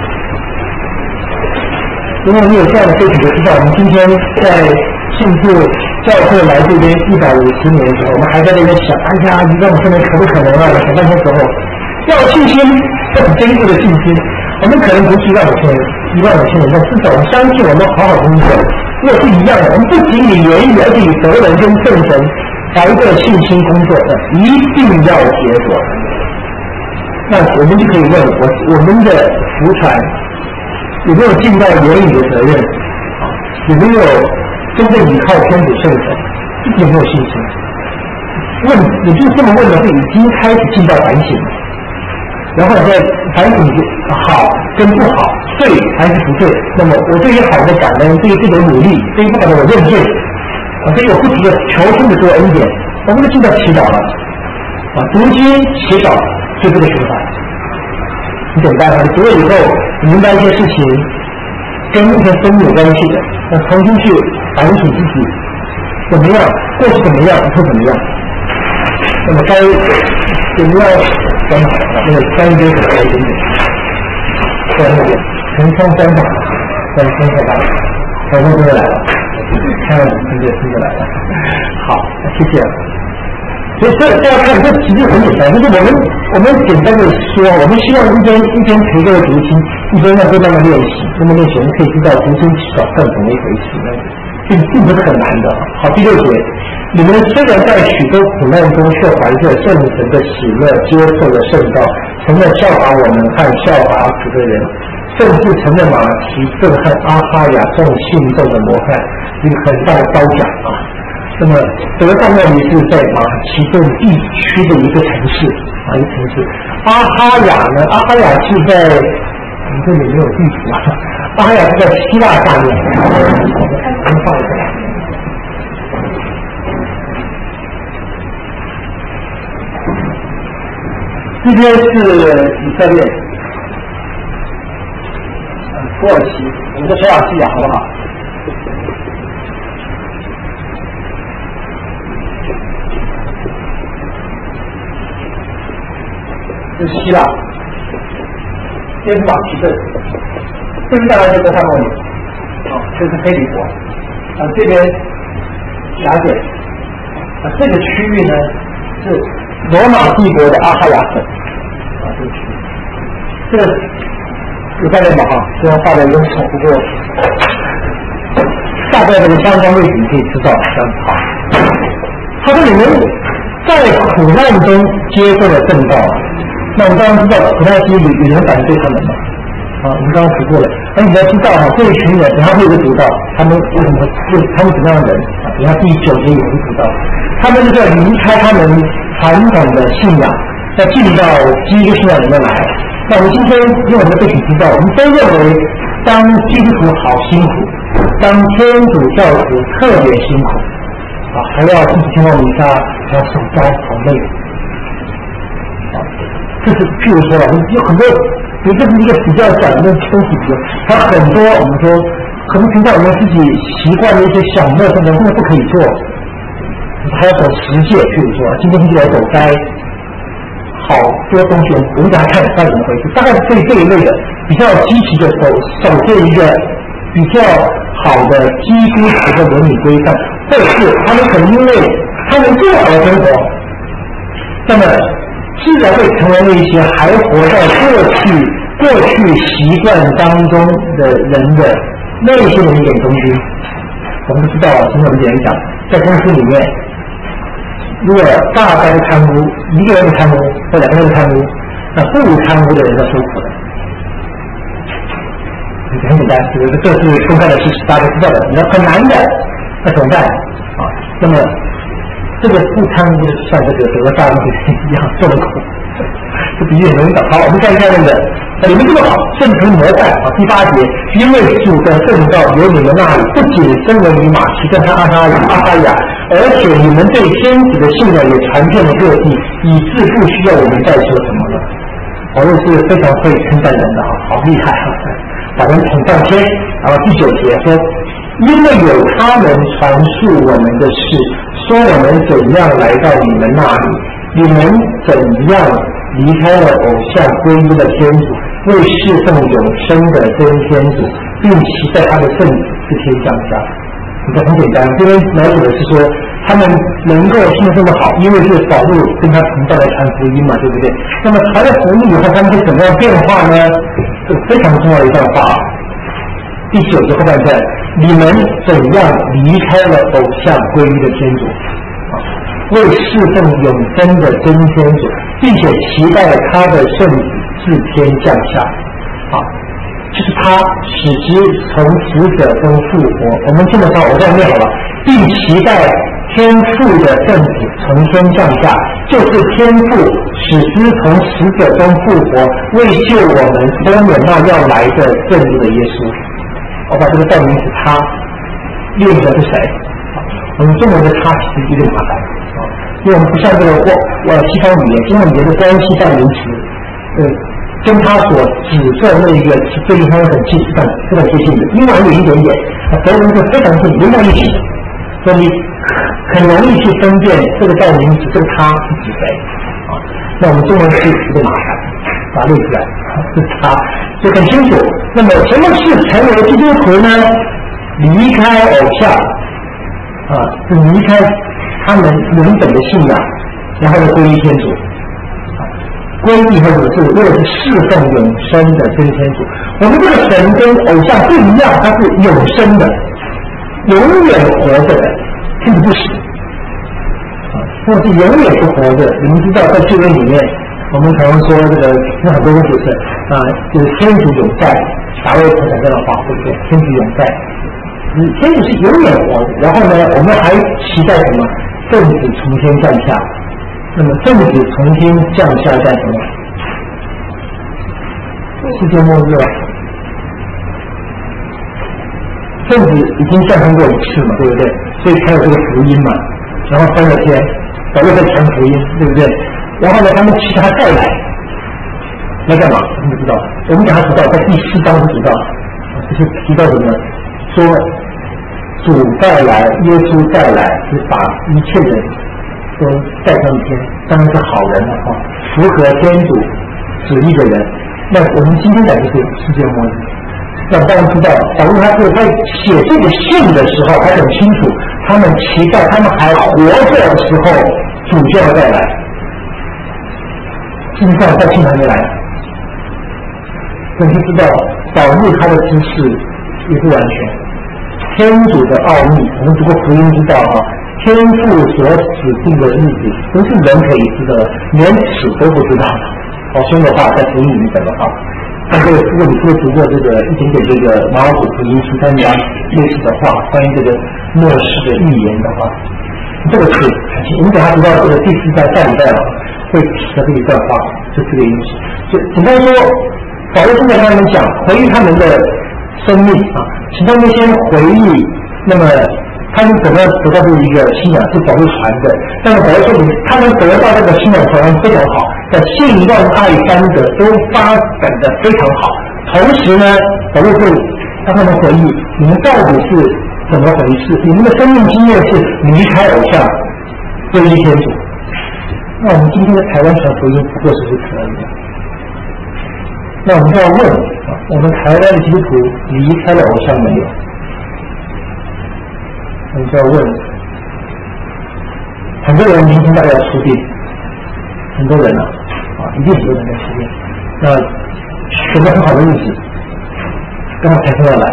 因为你有这样的背景就知道，我们今天在庆祝教会来这边一百五十年的时候，我们还在那边想，哎呀，一万五千年可不可能啊？想半天时候，要有信心，要很坚固的信心。我们可能不是一万五千人，一万五千人，但至少我们相信我们好好工作。如果是一样的，我们不仅以言语，而且以德人跟圣神来一个信心工作的，一定要结果。那我们就可以问我，我们的福传有没有尽到言语的责任？有没有真正依靠天主圣神？自己有没有信心？问，你就这么问的是已经开始尽到反省了。然后再反省好跟不好，对还是不对。那么我对于好的感恩，对于这种努力，对于不好的我认罪，啊，对于我不停的求生的多恩典，我们就进到祈祷了，啊，读经祈祷就这个循环，很简单啊。你读了以后，你明白一些事情跟目前生命有关系的，那重新去反省自己怎么样，过去怎么样，以后怎么样。那么该怎么样？讲好了，这个三阶是来一点点，过来一点，从三三上，再分开来，小朋友来了，看到听着听着来了，好，谢谢。所以这大家看，这其实很简单，就是我们我们简单的说，我们希望一边一边陪各位读经，一边让各位慢慢练习，那么练习我们可以知道读经祈祷更怎么一回事。并并不是很难的。好，第六节，你们虽然在许多苦难中，却怀着圣神的喜乐，接受了圣道，成了效法我们和效法主的人，甚至成了马其顿和阿哈亚众信众的模范，一个很大的褒奖啊。那么德上那里是在马其顿地区的一个城市啊，一个城市。阿哈亚呢？阿哈亚是在我们这里没有地图啊。阿哈亚是在希腊下面。我们放一下。这边是以色列， 土耳其，我们的小亚细亚，好不好？这是希腊，这是马其顿，这边大家就都看过你，啊，这是菲利国，啊，这边雅典，啊，这个区域呢是罗马帝国的阿哈亚省，啊，这个区域，这个有概念吧？哈，虽然画的有点丑，不过大概这个相关位置你可以知道，这样子好。他说你们在苦难中接受了正道。那我们刚刚知道苦难期有有人反对他们嘛？啊，我们刚刚提过了。而你要知道哈，这一群人等下会有个读到，他们为什么会他们什么样的人啊？等下第九节有个读到，他们就是要离开他们传统的信仰，要进到基督信仰里面来。那我们今天用我们的背景知道，我们都认为当基督徒好辛苦，当天主教徒特别辛苦啊，还要自己听到弥撒，还要守斋，好累。这是譬如说了，有很多，因为这是一个比较讲的东西，还有很多我们说，可能平常我们自己习惯的一些小乐生活，根本不可以做，还要守十戒，譬如说，今天就来守斋，好多东西我们给他看看怎么回事，大概是对这一类的比较积极的守守这一个比较好的基督徒的伦理规范，或者是他们可能因为他们这样而生活，那么自然会成为那些还活在过去过去习惯当中的人的那些人一点东西。我们都知道啊，今天我们讲在公司里面，如果大概的贪污，一个人的贪污或两个人的贪污，那不贪污的人要受苦的。很简单，这个这是公开的事实，大家都知道的。你要很难的，那怎么办啊？那么这个不贪污像这个德国大陆一样受了苦，这比喻很容易找。好，我们看一下那个，你们这么好，圣徒模范啊，第八节，因为主的圣道由你们那里不仅身为你马其顿和阿哈阿哈亚，而且你们对天子的信仰也传遍了各地，以致不需要我们再说什么了。保罗是非常会称赞人的啊，好厉害啊，把人捧上天。然后第九节说，因为有他们传述我们的事，说我们怎样来到你们那里，你们怎样离开了偶像归依了天主，为侍奉永生的真天主，并期待他的圣子赐天降下。你看很简单，这边描写的是说他们能够信得这么好，因为是保罗跟他同道来传福音嘛，对不对？那么传了福音以后，他们会怎么样变化呢？这是非常重要的一段话。第九节后半段，你们怎样离开了偶像归依的天主，为侍奉永生的真天主，并且期待他的圣子自天降下，啊，就是他使之从死者中复活。我们这么说，我这样念好了，并期待天父的圣子从天降下，就是天父使之从死者中复活，为救我们都免那要来的正义的耶稣。我把这个代名词他列出来是谁？我们中文的他其实有点麻烦啊，因为我们不像这个我我西方语言，中文语言的关系代名词，呃，跟他所指证那个是对应他很近、非常非常接近的。英文有一点点，啊，德文是非常近，连在一起的，所以很容易去分辨这个代名词这个他是指谁啊。那我们中文是有点麻烦，把它列出来，是他。就很清楚。那么什么是成为基督徒呢？离开偶像啊，是离开他们原本的信仰，然后呢皈依天主。啊，皈依或者是为了是侍奉永生的真天主。我们这个神跟偶像不一样，它是永生的，永远活着的，天主不死。啊，或者是永远不活着。你们知道在旧约里面。我们常常说这个，有很多人解释啊，就是天主永在，大卫讲这样的话，对不对？天主永在，嗯，天主是永远活的。然后呢，我们还期待什么？圣子从天降下。那么圣子从天降下干什么？世界末日了。圣子已经降生过一次嘛，对不对？所以才有这个福音嘛。然后三个天，保罗在传福音，对不对？然后呢，他们期待他再来，来干嘛？我们不知道。我们讲他知道，在第四章就知道，啊， 是提到什么？说主再来，耶稣再来，是把一切人都带上天，当然是好人了啊，符合天主旨意的人。那我们今天讲就是世界末日。那当然知道，保罗他是在写这个信的时候，他很清楚，他们期待他们还活着的时候，主就要再来。事实上，在信还没来，我们就知道保罗他的知识也不完全。天主的奥秘，我们读过福音知道啊，天父所指定的日子，不是人可以知道的，连尺都不知道的。好凶的话，在福音里面讲的话。但是，如果你是读过这个一点点这个马可福音十三章类似的话，关于这个末世的预言的话，这个是我们等下读到这个第四章下礼拜会提到这一段话，是这个意思。就简单说，保罗现在跟他们讲，回忆他们的生命啊，请他们先回忆，那么他们怎么样得到这一个信仰是保罗传的，但是保罗说明他们得到这个信仰传非常好。在信望爱三者都发展的非常好，同时呢，保罗会让他们回忆你们到底是怎么回事，你们的生命经验是离开偶像皈依天主。那我们今天的台湾传福音不过是如此而已。那我们就要问啊，我们台湾的基督徒离开了偶像没有？我们就要问，很多人明天大概要出殡，很多人啊。啊，一定很多人在出现。那选择很好的日子，刚好台风要来，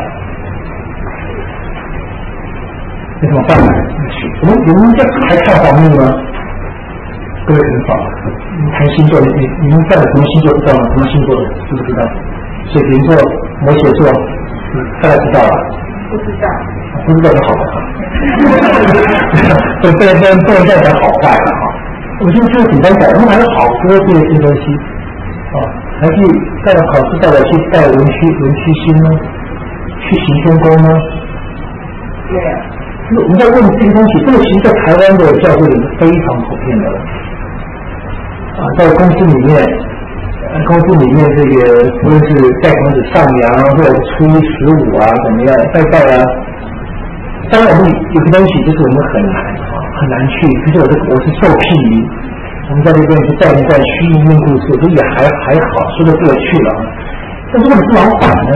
那怎么办呢？我们我们这还看黄历吗？各位很少，谈星座，你你们在什么星座知道吗？什么星座的知不知道？水瓶座、摩羯座，嗯，大概知道了。 不知道。 不知道就好了哈。这这这不能再讲好坏了哈。我就就简单讲，我们还有好多这些东西啊，还去带了考试，带了去带文曲文曲星呢，去行天宫呢。 对。 就是我们在问这些东西，这个其实在台湾的教会里是非常普遍的了。啊，在公司里面，呃，公司里面这个无论是带公子上梁，或者初一十五啊，怎么样拜拜啊。当然，我们有些东西就是我们很难啊，很难去。比如说我这我是受聘于，我们在这边是带一段虚应命故事，我觉得也还还好，说得过去了。但如果你是老板呢？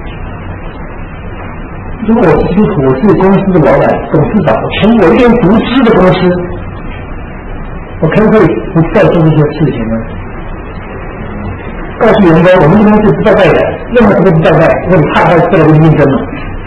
如果我是基督徒，我是公司的老板、董事长，我全有一间独资的公司，我可不可以不再做这些事情呢？告诉员工，我们这边是不拜拜的，任何都不拜拜，因为你怕他做了个竞争嘛。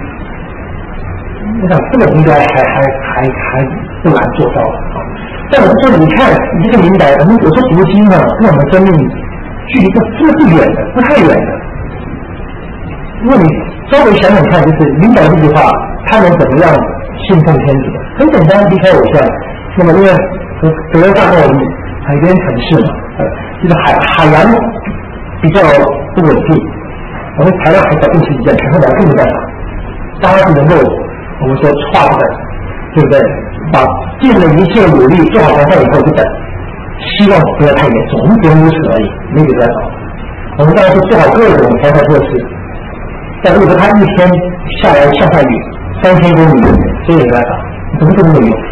我想这个应该还还还还不难做到啊！但我是说，你看，你这个明白，我们有时候读经呢，跟我们生命距离这这不远的，不太远的。如果你稍微想想看，就是明白这句话，他们怎么样信奉天主的？很简单，离开偶像。那么因为德德大澳海边城市嘛，呃，就是海海洋比较不稳定，我们台湾海岛定期比较全部来更没办法，大家是能够。我们说画的，对不对？把尽了一切努力做好防范以后就等，希望不要太严重，我们只能如此而已，没有别的办法。我们当然是做好各种防范措施，但如果他一天下来下下雨三千公里，这也没办法，怎么都没有用。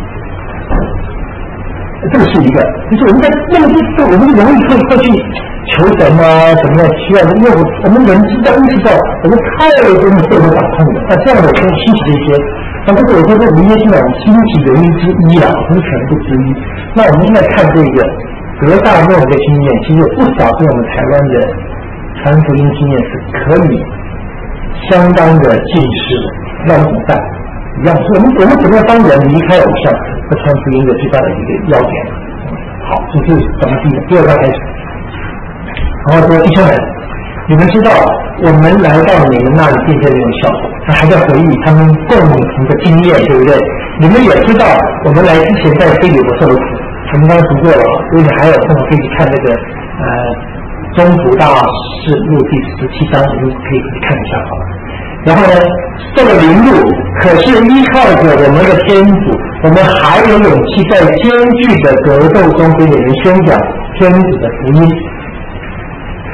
这个是一个，就是我们在那么就我们容易会会去求神啊，怎么样需要？因为我我们人知道意识到，我们太多东西被我们掌控了。那这样的可以兴起这些，但这个我说是民间信仰兴起原因之一啦，不是全部之一。那我们现在看这个格萨诺的经验，其实有不少对我们台湾的传福音经验是可以相当的近似的。那我们怎么办？一样，我们我们怎么样帮人离开偶像和传福音的最大的一个要点？好，这是咱们第一个，第二个开始。然后说弟兄们，你们知道我们来到你们那里并非没有效果，他还在回忆他们共同的经验，对不对？你们也知道我们来之前在菲利我受了苦，我们刚刚读过了，如果你还有空可以去看那个呃中福大事录第十七章，你们可以看一下好了。然后呢，这个灵路可是依靠着我们的天主，我们还有勇气在艰巨的格斗中给你们宣讲天主的福音。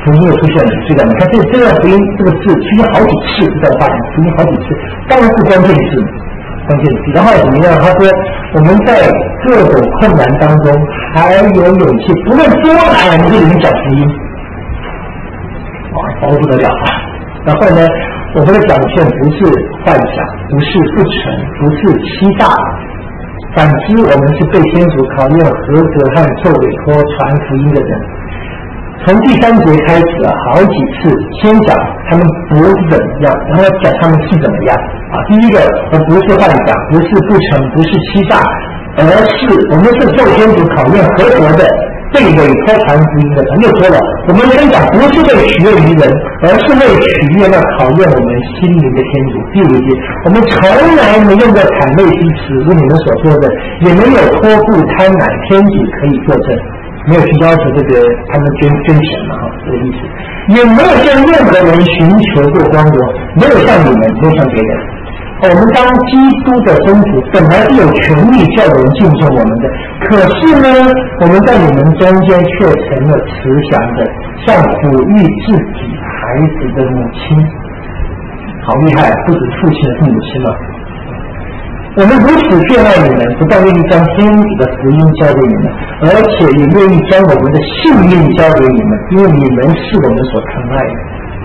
福音又出现了，这个你看这这段福音这个字出现好几次，这段话福音好几次，当然是关键字，关键字。然后怎么样？他说我们在各种困难当中还有勇气，不论多难，我们就能讲福音。哇，好不得了啊！然后呢，我们的讲劝不是幻想，不是不成，不是欺诈，反之我们是被天主考验合格和受委托传福音的人。从第三节开始啊，好几次先讲他们不是怎么样，然后讲他们是怎么样啊。第一个，我不是幻想，不是不成，不是欺诈，而是我们是受天主考验合格的，被委托传福音的。咱们就说了，我们宣讲不是为取悦于人，而是为取悦那考验我们心灵的天主。第五节，我们从来没用过谄媚之词，如你们所说的，也没有托付贪婪，天主可以作证。没有去要求这个他们捐捐钱嘛，哈，这个意思，也没有向任何人寻求过光荣，没有向你们，没有向别人。我们当基督的宗徒，本来是有权利叫人敬重我们的，可是呢，我们在你们中间却成了慈祥的，像抚育自己孩子的母亲。好厉害，不止父亲是母亲了。我们如此眷爱你们，不但愿意将天主的福音交给你们，而且也愿意将我们的性命交给你们，因为你们是我们所疼爱的。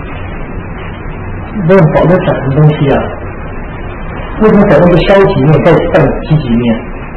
问保罗讲什么东西啊？为什么讲那个消极面再放积极面？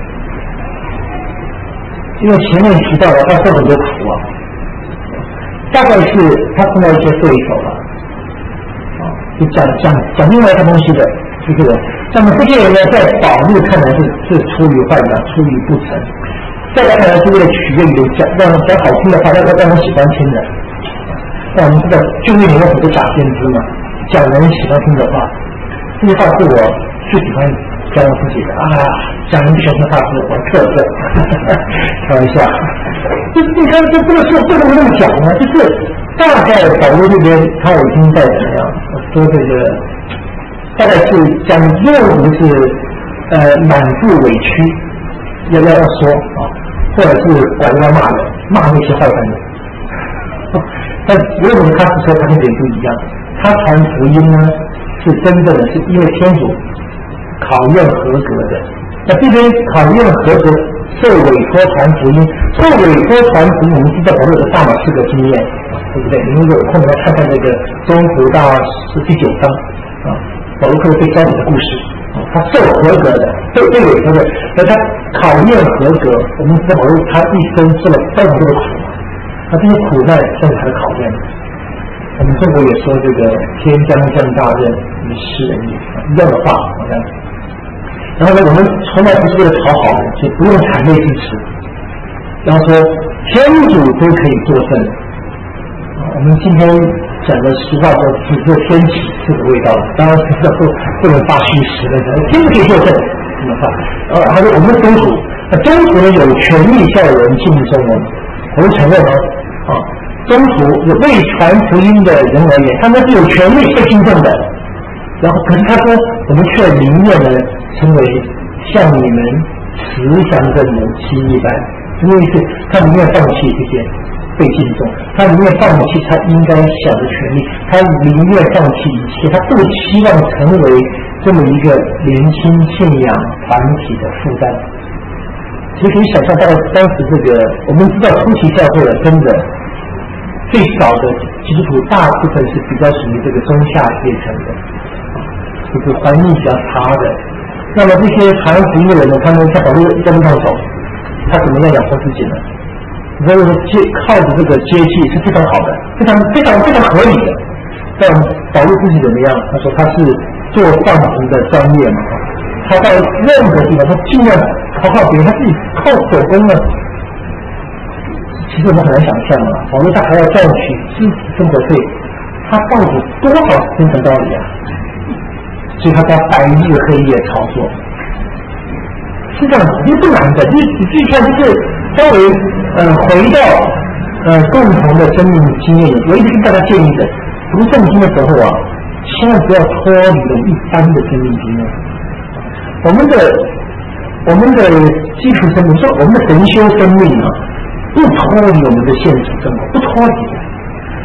因为前面提到了他受很多苦啊，大概是他碰到一些对手了，啊，就讲讲讲另外一个东西的。是这个，那么这些人呢，在保罗看来是是出于幻想，出于不成，在他看来是为了取悦于讲让讲好听的话，让让人喜欢听的。那我们知道，就里面有很多假先知嘛，讲人喜欢听的话，这句话是我最喜欢讲我自己的啊，讲人不喜欢听话是我的特色，开玩笑。就是你看，这这个是为什么这么讲呢？就是大概保罗这边他已经在怎么样说这个。大概是讲用不是呃满腹委屈，要要要说啊，或者是管要骂人，骂那些坏蛋的。但为什么他是说他跟别人不一样？他传福音呢，是真正的是因为天主考验合格的。那这边考验合格，受委托传福音，受委托传福音，我们知道保罗有大马士革经验，对不对？你们有空来看看这个中途到是第九章啊。保罗克被交给的故事，他受合格的，被被委托的，而他考验合格。我们知道保罗他一生受了非常多的苦，那这些苦难算是他的考验。我们中国也说这个天将降大任于斯人也，一样的话好像。然后呢，我们从来不是为了讨好人，所以不用谄媚之词。然后说天主都可以作证。我们今天讲的俗话说，只是天启是个味道，当然是不不能发虚实的，天主可以作证，怎么办？呃，还有我们的宗主，那宗主呢有权利叫人敬重我们，我们承认吗？啊，宗主为传福音的人而言，他们是有权利被敬重的。然后，可是他说，我们却宁愿呢成为像你们慈祥的母亲一般，什么意思？他宁愿放弃这些。被敬重，他宁愿放弃他应该享的权利，他宁愿放弃一切，他不希望成为这么一个年轻信仰团体的负担。所以可以想象到当时这个，我们知道初期教会的真的最早的基督徒大部分是比较属于这个中下阶层的，就是环境比较差的。那么这些传福音的人呢，他们在保罗在路上走，他怎么样养活自己呢？所以说接靠着这个接济是非常好的，非常非常非常合理的。但保罗自己怎么样？他说他是做帐篷的专业嘛，他到任何地方他尽量靠靠别人，他自己靠手工呢。其实我们很难想象啊，保罗他还要赚取支持生活费，他到底多少精神道理啊？所以他在白日黑夜操作。是这样子，这不难的。你你自己看，就是稍微呃回到呃共同的生命经验，我一直跟大家建议的，读圣经的时候啊，千万不要脱离了一般的生命经验。我们的我们的基础生命，说我们的神修生命啊，不脱离我们的现实生活，不脱离的。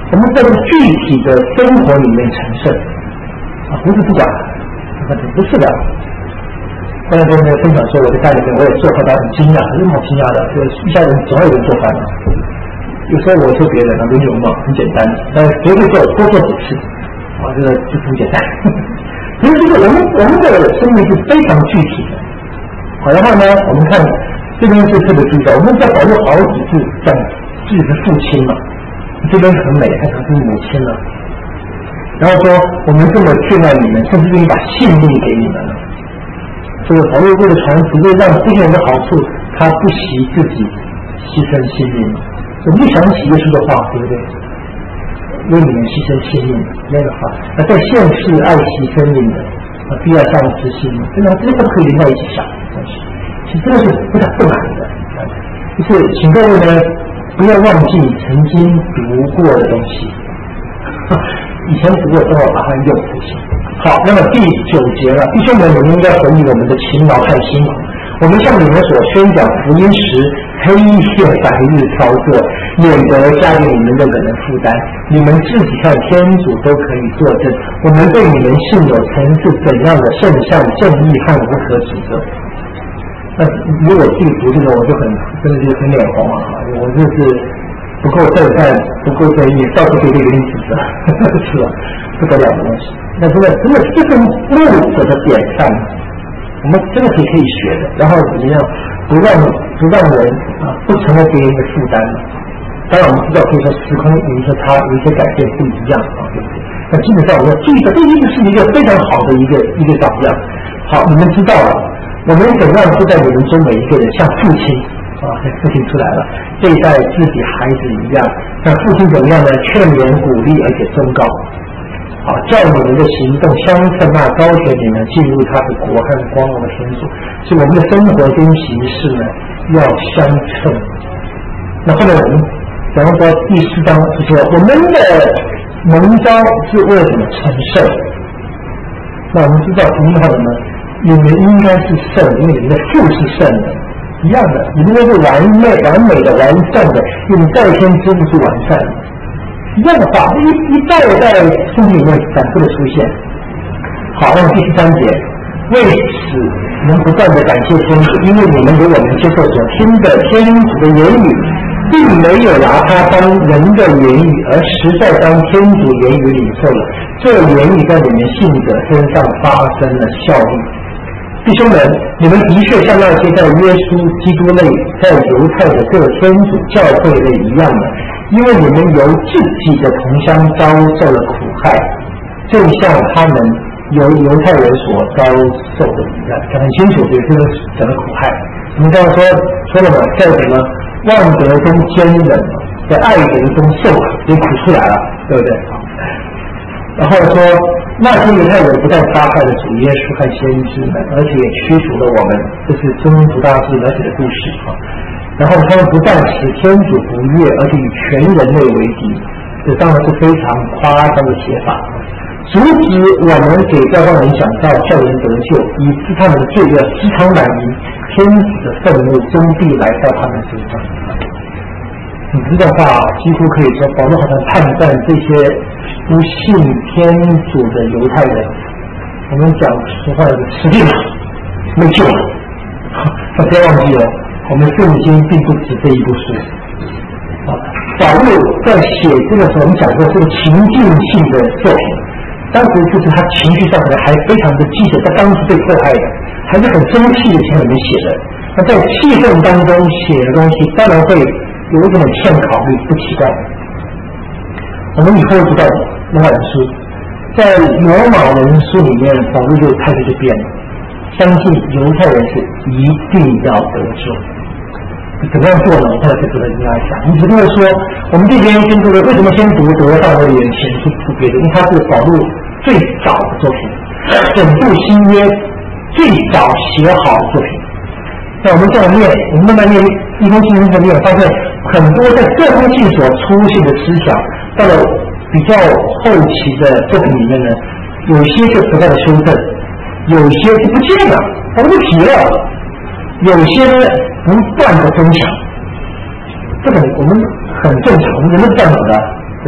我们在这个具体的生活里面成圣啊，不是不管，不是的。后来跟人分享说，我在家里面我也做饭，大家很惊讶，很好惊讶的，就一家人总要有人做饭嘛。有时候我说别人啊，轮流嘛，很简单，但是谁会做多做几次啊，这个就很简单。其实这个我们我们的生命是非常具体的。好，然后呢，我们看这边是特别注意到，我们在保佑好几次讲自己的父亲嘛，这边很美，还讲自己母亲了。然后说我们这么眷爱你们，甚至愿意把性命给你们了。这个保佑为了传福音，让这些人的好处，他不惜自己牺牲性命。我们就想起耶稣的话，对不对？为你们牺牲性命那个话，那在现世爱惜生命的，啊，必要丧失性命，真的，这个可以连在一起想。其实这个是不太不难的，就是请各位呢不要忘记你曾经读过的东西，以前读过都要把它用出去。好，那么第九节了，弟兄们，你们应该回应我们的勤劳和辛苦。我们向你们所宣讲福音时，黑夜白日操作，免得加给你们任何人负担。你们自己看天主都可以作证，我们对你们信有曾是怎样的圣善、正义和无可指责。那如果自己读这个，我就很真的是很脸红啊！我就是不够正善，不够正义，到处给别人指责，是吧？不得了的东西。那真的，真的，这是牧者的典范。我们真的是可以学的，然后怎么样不让不让人啊不成为别人的负担。当然我们知道，可以说时空有一些差，有一些改变不一样啊，对不对？那基本上我们注意的，这一定是一个非常好的一个一个榜样。好，你们知道了，我们怎样就在你们中每一个人像父亲啊，父亲出来了，对待自己孩子一样，像父亲怎么样呢？劝勉、鼓励，而且忠告。好，叫你们的行动相称那高选你们进入他的国和光荣的天主，所以我们的生活跟行事呢要相称。那后面我们比方说第四章是说，我们的蒙召是为了什么成圣？那我们知道什么样的呢？你们应该是圣，因为你们的父是圣的，一样的，你们都是完美、完美的、完善的，你们在天之父是完善的。一样的话，一一代代圣经里面反复的出现。好，那第十三节，为此能不断的感谢天主，因为你们有我们接受所听的天主的言语，并没有拿它当人的言语，而实在当天主言语领受了。这言语在你们信者身上发生了效力。弟兄们，你们的确像那些在耶稣基督内、在犹太的各天主教会内一样的。因为你们由自己的同乡遭受了苦害，正像他们由犹太人所遭受的一样，讲很清楚，对，这个讲的苦害。我们刚刚说说了嘛，在什么万德中坚忍，在爱德中受苦，也苦出来了，对不对？然后说那些犹太人不但杀害了主耶稣和先知们，而且也驱逐了我们，这是中途大师描写的故事啊。然后他们不但使天主不悦，而且以全人类为敌，这当然是非常夸张的写法，阻止我们给外邦人讲道，叫人得救，以致他们的罪恶时常满盈，天主的愤怒终必来到他们身上。你这段话几乎可以说，保罗好像判断这些不信天主的犹太人，我们讲实话，死定了，没救了。大家忘记了。我们圣经并不止这一部书啊，保罗在写这个时候，我们讲过是个情境性的作品，当时就是他情绪上可能还非常的激烈，他当时被迫害的，还是很生气的情况里面写的。那在气氛当中写的东西，当然会有一点欠考虑，不奇怪。我们以后知道罗马人书，在罗马人书里面，保罗就态度就变了，相信犹太人是一定要得救。怎么样做呢？我后来就觉得应该想，你只跟我说，我们这边先读的，为什么先读德上的言先是不别的？因为它是保罗最早的作品，整部新约最早写好的作品。那我们这样念，我们慢慢念一封信一封信，发现很多在这封信所出现的思想，到了比较后期的作品里面呢，有些是不断的修正，有些是不见了，我们不提了。有些呢不断的增强，这个我们很正常，我们人都是这样子的，对不对？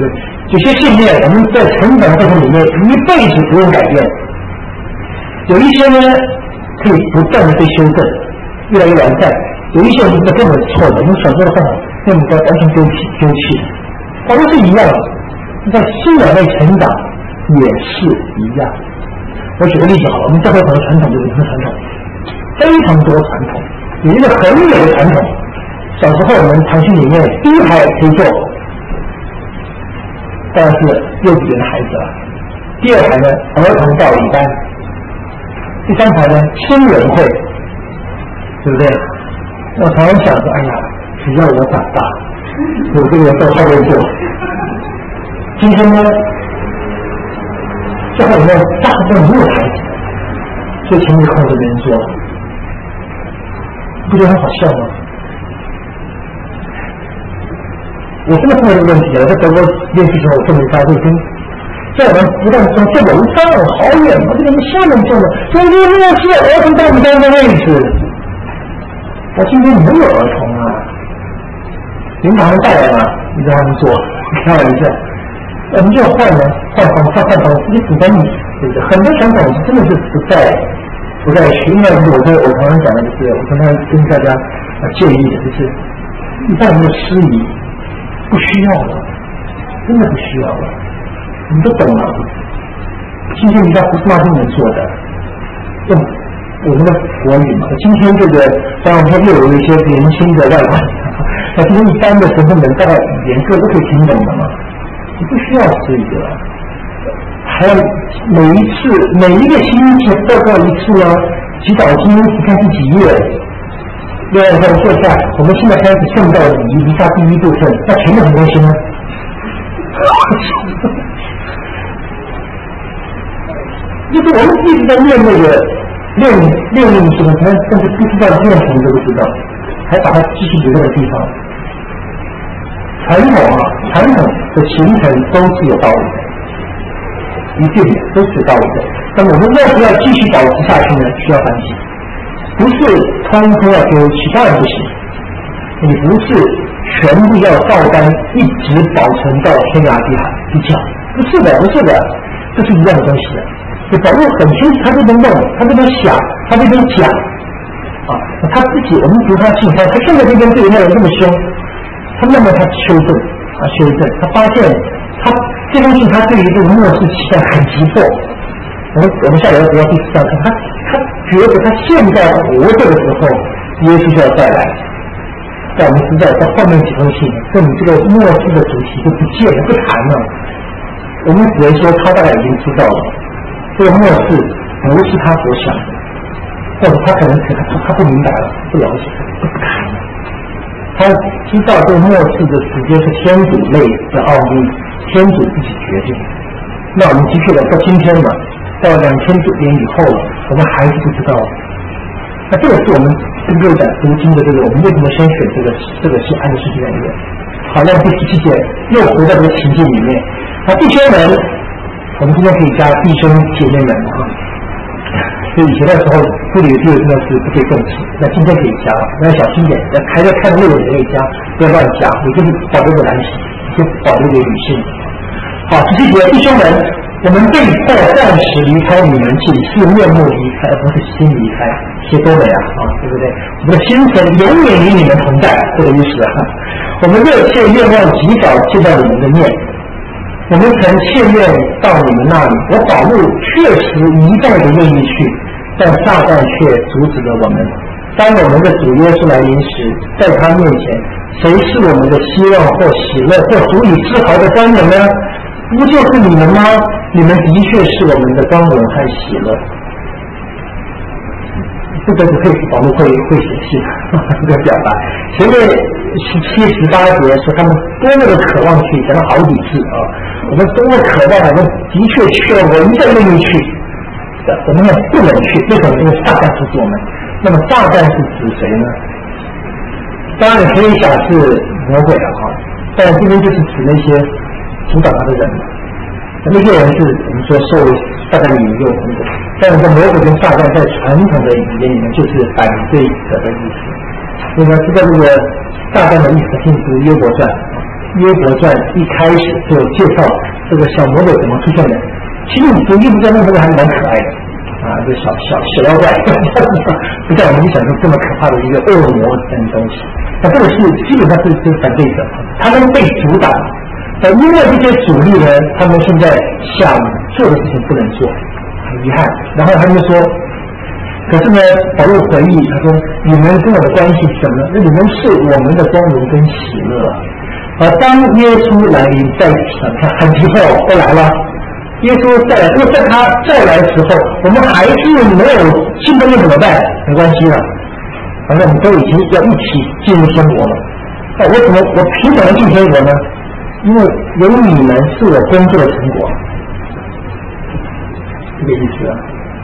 有些信念我们在成长过程里面一辈子不用改变，有一些呢可以不断的被修正，越来越完善，有一些我们根本错的，我们小时候的方法那我们该完全丢弃丢弃，我们是一样的，在信仰内成长也是一样。我举个例子好了，我们教会很多传统，就是什么传统，非常多传统，有一个很美的传统，小时候我们堂区里面第一排可以坐，当然是幼稚园的孩子了，第二排呢儿童教育班，第三排呢亲人会，对不对？我常常想着，哎呀，只要我长大，我这个人到后面坐。今天呢，教会里面大部分没有孩子，所以前面空着没人坐了，不觉得很好笑吗？我真的碰到这个问题了，在德国练习的时候，我就没发现，跟在我们不断说这楼上好远嘛，这个是下面坐的，中间那是儿童到不到的位置。我今天没有儿童啊，领导他们带来了，你让他们坐，开玩笑，我们就要换呢，换方换换方式，不跟你，对不对？很多传统真的是不在不在学，因为我这我常常讲的就是，我常常跟大家建议的就是，一般人的师仪不需要了，真的不需要了，你都懂了。今天你在胡斯马丁人做的，用我们的国语嘛。今天这个当然说又有一些年轻的外国人，那今天一般的神父们大概语言各都可以听懂的嘛，你不需要师仪了。还要每一次每一个星期报告一次呢，祈祷经你看第几页。另外再坐下，我们现在开始圣道礼仪，以下第一部分，那前面什么东西呢？就是我们一直在念那个练练练什么，但但是不知道念什么都不知道，还把它继续留在地方。传统啊，传统的形成都是有道理的，一定都是有道理的。那么我们要不要继续保持下去呢？需要反省。不是通通要丢弃，当然不行。你不是全部要照单一直保存到天涯地海地角，不是的，不是的，这是一样的东西的。就保罗很清楚，他这边弄，他这边想，他这边讲，啊，他自己我们读他信他，他现在这边对那人这么凶，他慢慢他修正，啊修正，他发现他这封信他对于这个末世期待很急迫。我们我们下来要读到第四章，他他觉得他现在活着的时候，耶稣就要再来。在我们时代，在后面几封信，跟你这个末世的主题就不见了，不谈了。我们只能说他大概已经知道了，这个末世不是他所想的，或者他可能他他不明白了，不了解，不不谈了。他知道这个末世的时间是天主类的奥秘，天主自己决定。那我们的确了，到今天嘛。到两千多年以后了，我们还是不知道。那这个是我们跟各位讲读经的这个，我们为什么先选这个这个是安息日里面？好，让第十七节又回到这个情境里面。那弟兄们，我们今天可以加弟兄姐妹们啊。所以以前的时候，这里的字真的是不可以动词，那今天可以加了，要小心点。要还在看内容也可以加，不要乱加，也就是保留给男性，就保留给女性。好，十七节弟兄们。我们被迫暂时离开你们，只是面目离开，而不是心离开，些多美啊，啊，对不对？我们的心神永远与你们同在，这个意思啊。我们热切愿望及早见到你们的面，我们曾切愿到你们那里，我保罗确实一再的愿意去，但撒旦却阻止了我们。当我们的主耶稣来临时，在他面前，谁是我们的希望或喜乐或足以自豪的光荣呢？不就是你们吗？你们的确是我们的光荣和喜乐。这个可以保罗会会写信这个表达。前面十七十八节说他们多么的渴望去，讲了好几次啊。我们多么渴望，我们的确去了，我们在愿意去，我们也不能去，为什么？因为撒旦阻止我们。那么撒旦是指谁呢？当然可以想是魔鬼了哈，但这边就是指那些主导他的人，那些人是我们说受撒旦引诱等等。但是这魔鬼跟撒旦在传统的语言里面就是反对者的意思。所以呢，知道这个撒旦的意思，请读约伯传， 约伯传一开始就介绍这个小魔鬼怎么出现的。其实你读约伯传那时候还蛮可爱的啊，这小小小妖怪，不像我们想象这么可怕的一个恶魔等东西。那这个是基本上是是反对者，他们被阻挡。呃，因为这些主力呢，他们现在想做的事情不能做，很遗憾。然后他们说，可是呢，保罗回忆他说：“你们跟我的关系是什么呢？那你们是我们的光荣跟喜乐。”而当耶稣来临，在看很急迫都来了，耶稣再来，如果在他再来的时候，我们还是没有信的，怎么办？没关系了，反正我们都已经要一起进入天国了。那我怎么我凭什么进天国呢？因为有你们是我工作的成果，这个意思啊。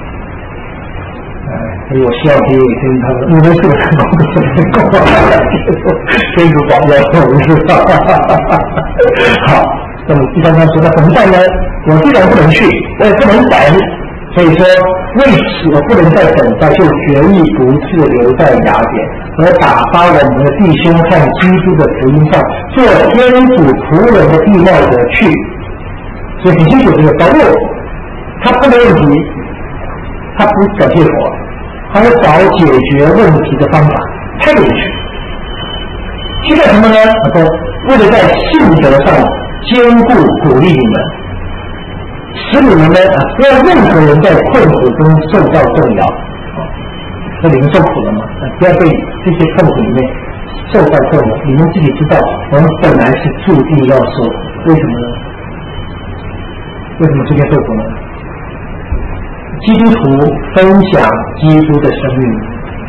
所以我希望可以跟他们，你们是我成功的成果，天主保佑我是吧？好，那么第三章说那怎么办呢？我虽然不能去，我也不能等，所以说为此我不能再等待，就决意独自留在雅典，而打发我们的弟兄和基督的福音上做天主仆人的地貌者去。所以很清楚这个保罗，他不没问题，他不找借口，他要找解决问题的方法，太有趣。期待什么呢？他说为了在信德上坚固鼓励你们，使你们呢不要任何人在困苦中受到动摇。那你们受苦了吗？不要被这些痛苦里面受到动摇。你们自己知道，我们本来是注定要受苦，为什么呢？为什么这边受苦呢？基督徒分享基督的生命，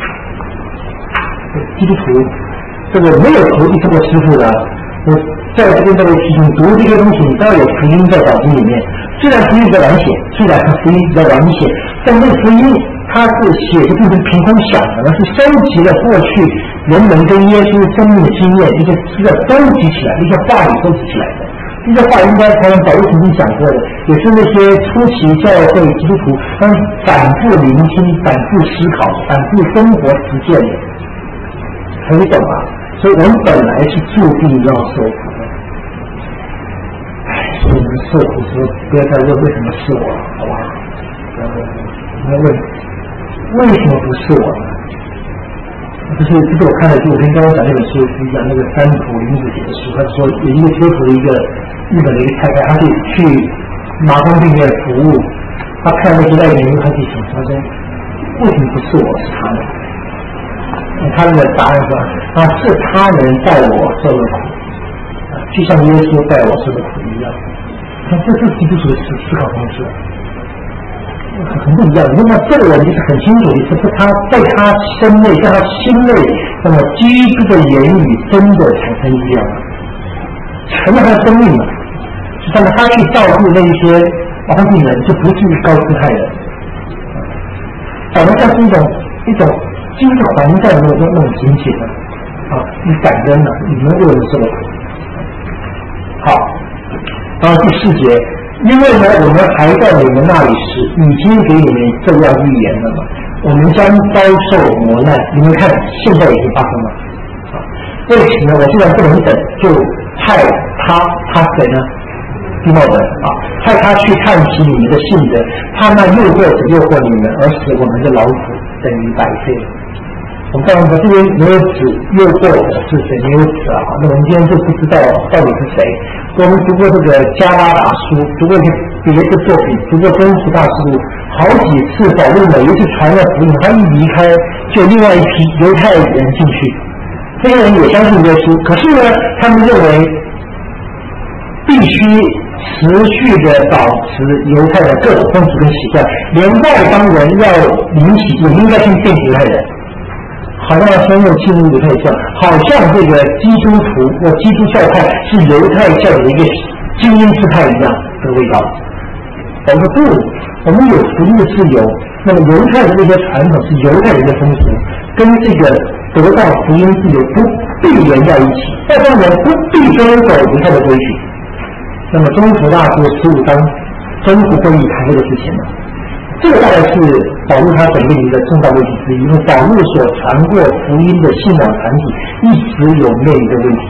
基督徒这个没有徒弟这么师傅的。我在这边特别提醒，读这些东西，你都要有福音在脑筋里面。虽然福音比较难写，虽然福音比较容易写，但这个福音它是写的并不是凭空想的，而是收集了过去人们跟耶稣生命的经验，一些资料收集起来，一些话语收集起来的。这些话应该才能保罗曾经讲过的，也是那些初期教会基督徒他们反复聆听、反复思考、反复生活实践的，才会懂啊。所以我们本来是注定要受苦的。哎，所以我们受苦时候不要再问为什么是我，好不好？不要问，不要问为什么不是我呢？这是这是我看的，就我跟刚刚讲那本书是讲那个三浦林子写的书，他说有一个基督徒的一个日本的一个太太，她是去麻风病院服务，她看那些外面有好几层，她说为什么不是我，是他们？他们的答案说啊，是他们带我受了苦，就像耶稣带我受的苦一样。那这是基督徒的思考方式。很不一样，那么这个人就是很清楚，就是他在他身内，在他心内，那么基督的言语真的产生力量了，成了他的生命了。就当他去照顾那些麻痹人，就不是高姿态的，反而像是一种一种精神还在那种那种情景了啊！你感恩了，你们为我们受了苦。好，然后第四节。因为呢，我们还在你们那里时，已经给你们这样预言了嘛。我们将遭受磨难，你们看，现在已经发生了。啊，为此呢，我既然不能等，就派他，他谁呢？地貌人啊，派他去看齐你们的信德，他那诱惑者诱惑你们，而使我们的劳苦等于白费。我们当然说这边没有指诱惑者是谁，没有指啊。那我们今天就不知道到底是谁。我们读过这个加拉达书，读过一些别的作品，读过真实大事录，好几次保罗每一次传了福音，他一离开就另外一批犹太人进去，这些人也相信耶稣，可是呢，他们认为必须持续的保持犹太的各种风俗跟习惯，连外邦人要领洗也应该先变犹太人。好像要先用进入犹太教，好像这个基督徒或基督教派是犹太教的一个精英支派一样的味道。我们说不，我们有福音的自由，那么犹太的那些传统是犹太人的风俗，跟这个得到福音自由不必连在一起，外邦人不必遵守犹太的规矩。那么中途大书十五章中途会议谈这个事情了。这个大概是保罗他所面临的重大问题之一，因为保罗所传过福音的信仰团体一直有面临的问题，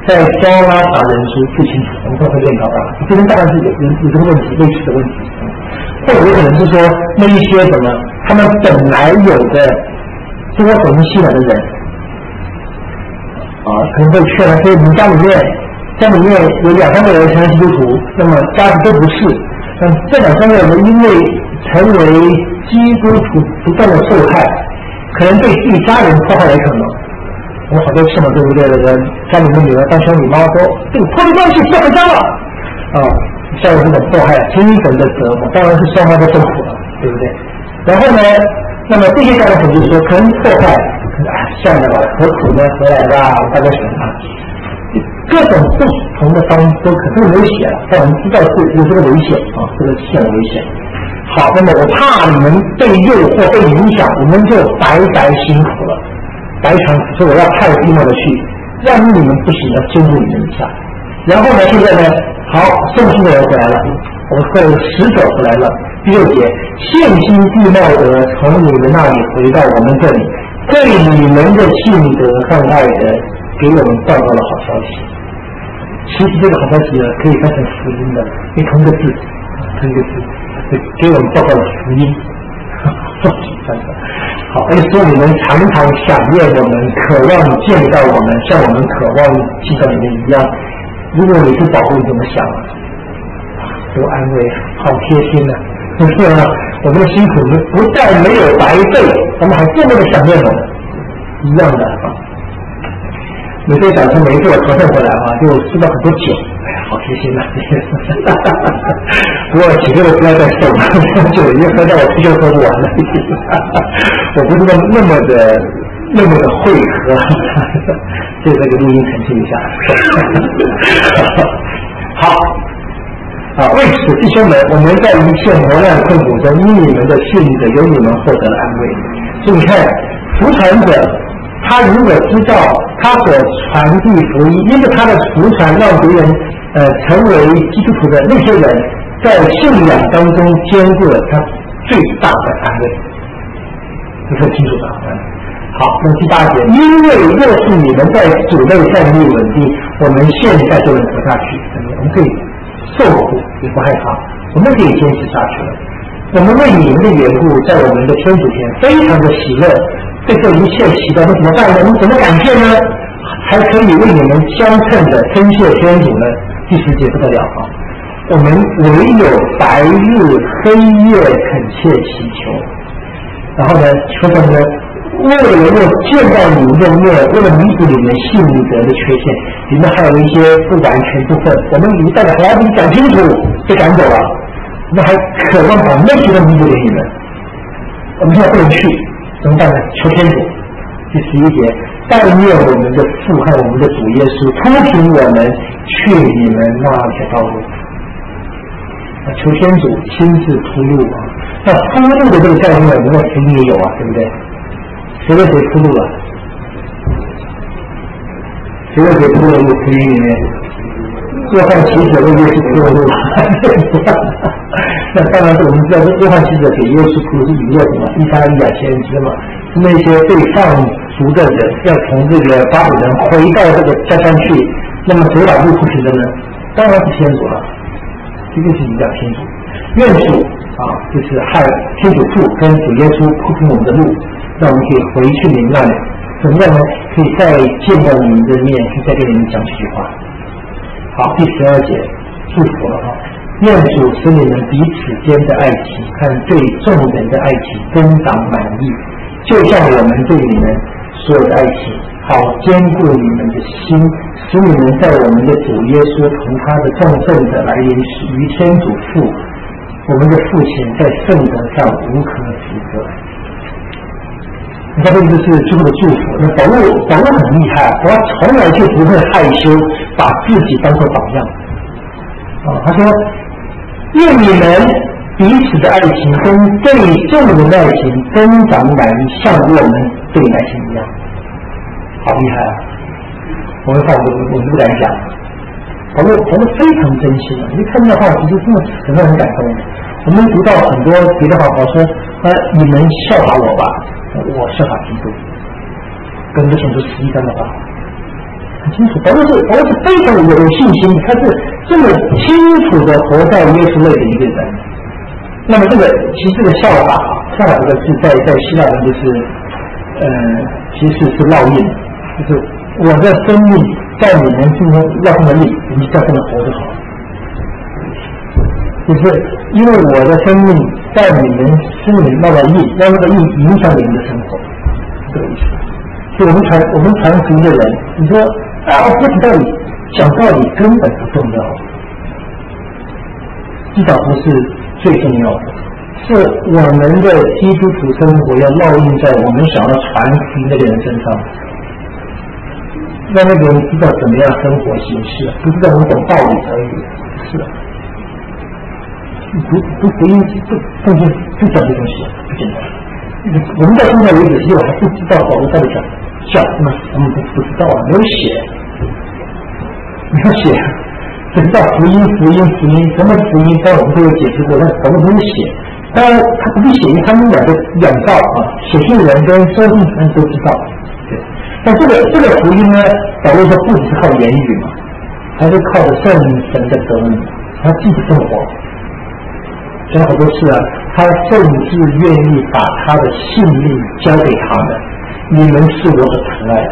在教拉法人书不清楚，我们都会练到的。这边当然是有有有这个问题，类似的问题，或者有可能是说那一些什么，他们本来有的多重信仰的人，啊，可能会劝他，所以你们家里面家里面有两三个人成为基督徒，那么家里都不是，那这两三个人因为成为基督徒不断的受害，可能对自己家人破坏了可能。我好多次嘛，对不对？那个家里面女儿当兄弟妈说，这个破坏关系不要回家了，啊，像这种迫害精神的折磨，当然是双方都受苦了，对不对？然后呢，那么这些家长就是说，可能迫害，啊，算了吧，何苦呢？回来吧，大家选啊，各种不同的方都可能危险，但我们知道是有这个危险啊，这个是很危险。好，那么我怕你们被诱惑、被影响，我们就白白辛苦了。白长苦，所以我要派弟兄的去，万一你们不行，要监督你们一下。然后呢，现在呢，好，送信的人回来了，我会使者回来了。第六节，现今地貌德从你们那里回到我们这里，对你们的信德和爱德给我们报告了好消息。其实这个好消息呢，可以翻成福音的，因为同一个字，同一个字，给我们报告了福音。好，而且说你们常常想念我们，渴望见到我们，像我们渴望见到你们一样。如果你是保护，你怎么想啊？多安慰，好贴心啊！是不是啊？我们的辛苦不但没有白费，我们还这么的想念我们，一样的啊。每次想说每一次我朝圣回来啊，就吃到很多酒，哎呀，好贴心呐、啊！不过请各位不要再送了，酒已经喝到我啤酒喝不完了。我不是那么那么的那么的会喝，所以这个录音澄清一下。好，啊，为此弟兄们，我们在一切磨难困苦中，因你们的信德，由你们获得了安慰。所以你看，服传者。他如果知道他所传递福音，因为他的福传让别人呃成为基督徒的那些人，在信仰当中兼顾了他最大的安慰，这很清楚的。好，那第八节，因为若是你们在主内站立稳定，我们现在就能活下去，我们可以受苦也不害怕，我们可以坚持下去了。我们为你们的缘故，在我们的天主前非常的喜乐。对这一切喜乐，那怎么办呢？我们怎么感谢呢？还可以为你们相称的称谢天主呢？第十节不得了啊！我们唯有白日黑夜恳切祈求，然后呢，求什么呢？为了能够见到你们的面，为了弥补你们信德的缺陷，里面还有一些不完全部分，我们一代的还要给你讲清楚，被赶走了，我们还渴望把那些都弥补给你们，我们现在不能去。怎么办呢？求天主。第十一节，但愿我们的父和我们的主耶稣突凭我们去你们那条道路。啊，求天主亲自铺路啊！那铺路的这个教训呢，我们在福音也有啊，对不对？谁为谁铺路了？谁为谁铺了路？福音里面，约翰启者为耶稣铺了路。那当然是我们知道，约翰启者给耶稣铺路是引用什么？以赛亚先知嘛，是那些被放逐的人要从这个巴比伦回到这个家乡去，那么谁把路铺平的呢？当然是天主了，这个是比较天主。愿主啊，就是害天主父跟主耶稣铺平我们的路，让我们可以回去你们那里。怎么样呢？可以再见到你们的面，可以再跟你们讲几句话。好，第十二节，祝福了哈。愿主使你们彼此间的爱情和对众人的爱情增长满意，就像我们对你们所有的爱情，好坚固你们的心，使你们在我们的主耶稣同他的众圣者来临时，于天主父，我们的父亲在圣德上无可指责。你看，这个就是最后的祝福。那保罗，保罗很厉害，保罗从来就不会害羞，把自己当作榜样。啊，他说。愿你们彼此的爱情跟对众人的爱情增长满意，像我们对爱情一样，好厉害啊！我们话我们我们不敢讲，我们我们非常真心啊！你看这话，其实真的真的很感动。我们读到很多别的话，我说呃，你们效法我吧，我效法基督，跟着显出十一章的话， 很清楚，保罗是保罗是非常有信心，他是这么清楚的活在耶稣内的一个人。那么这个其实这个效法，效法这个字在在希腊文就是，呃，其实是烙印，就是我的生命在你们心中烙上的印，你们就这么活就好了。就是因为我的生命在你们心里烙了印，让那个印影响你们的生活，这个意思。所以我们传我们传福音的人，你说啊，讲道理，讲道理根本不重要，至少不是最重要的，是我们的基督徒生活要烙印在我们想要传福音的人身上，让那个人知道怎么样生活行事，不是让我们懂道理而已，是的。读读福音不不就就讲这东西，不简单。我们到现在为止，其实我还不知道保罗到底讲讲什么，我们不不知道啊，没有写，没有写，只知道福音福音福音，什么福音，当然我们都有解释过，但保罗没有写。当然他不是写，因为他们两个两道啊，写信人跟收信人都知道。对，但这个这个福音呢，保罗说不只是靠言语嘛，还是靠着圣神的得力，他自己生活。讲好多次啊，他甚至愿意把他的性命交给他们，你们是我所疼爱的。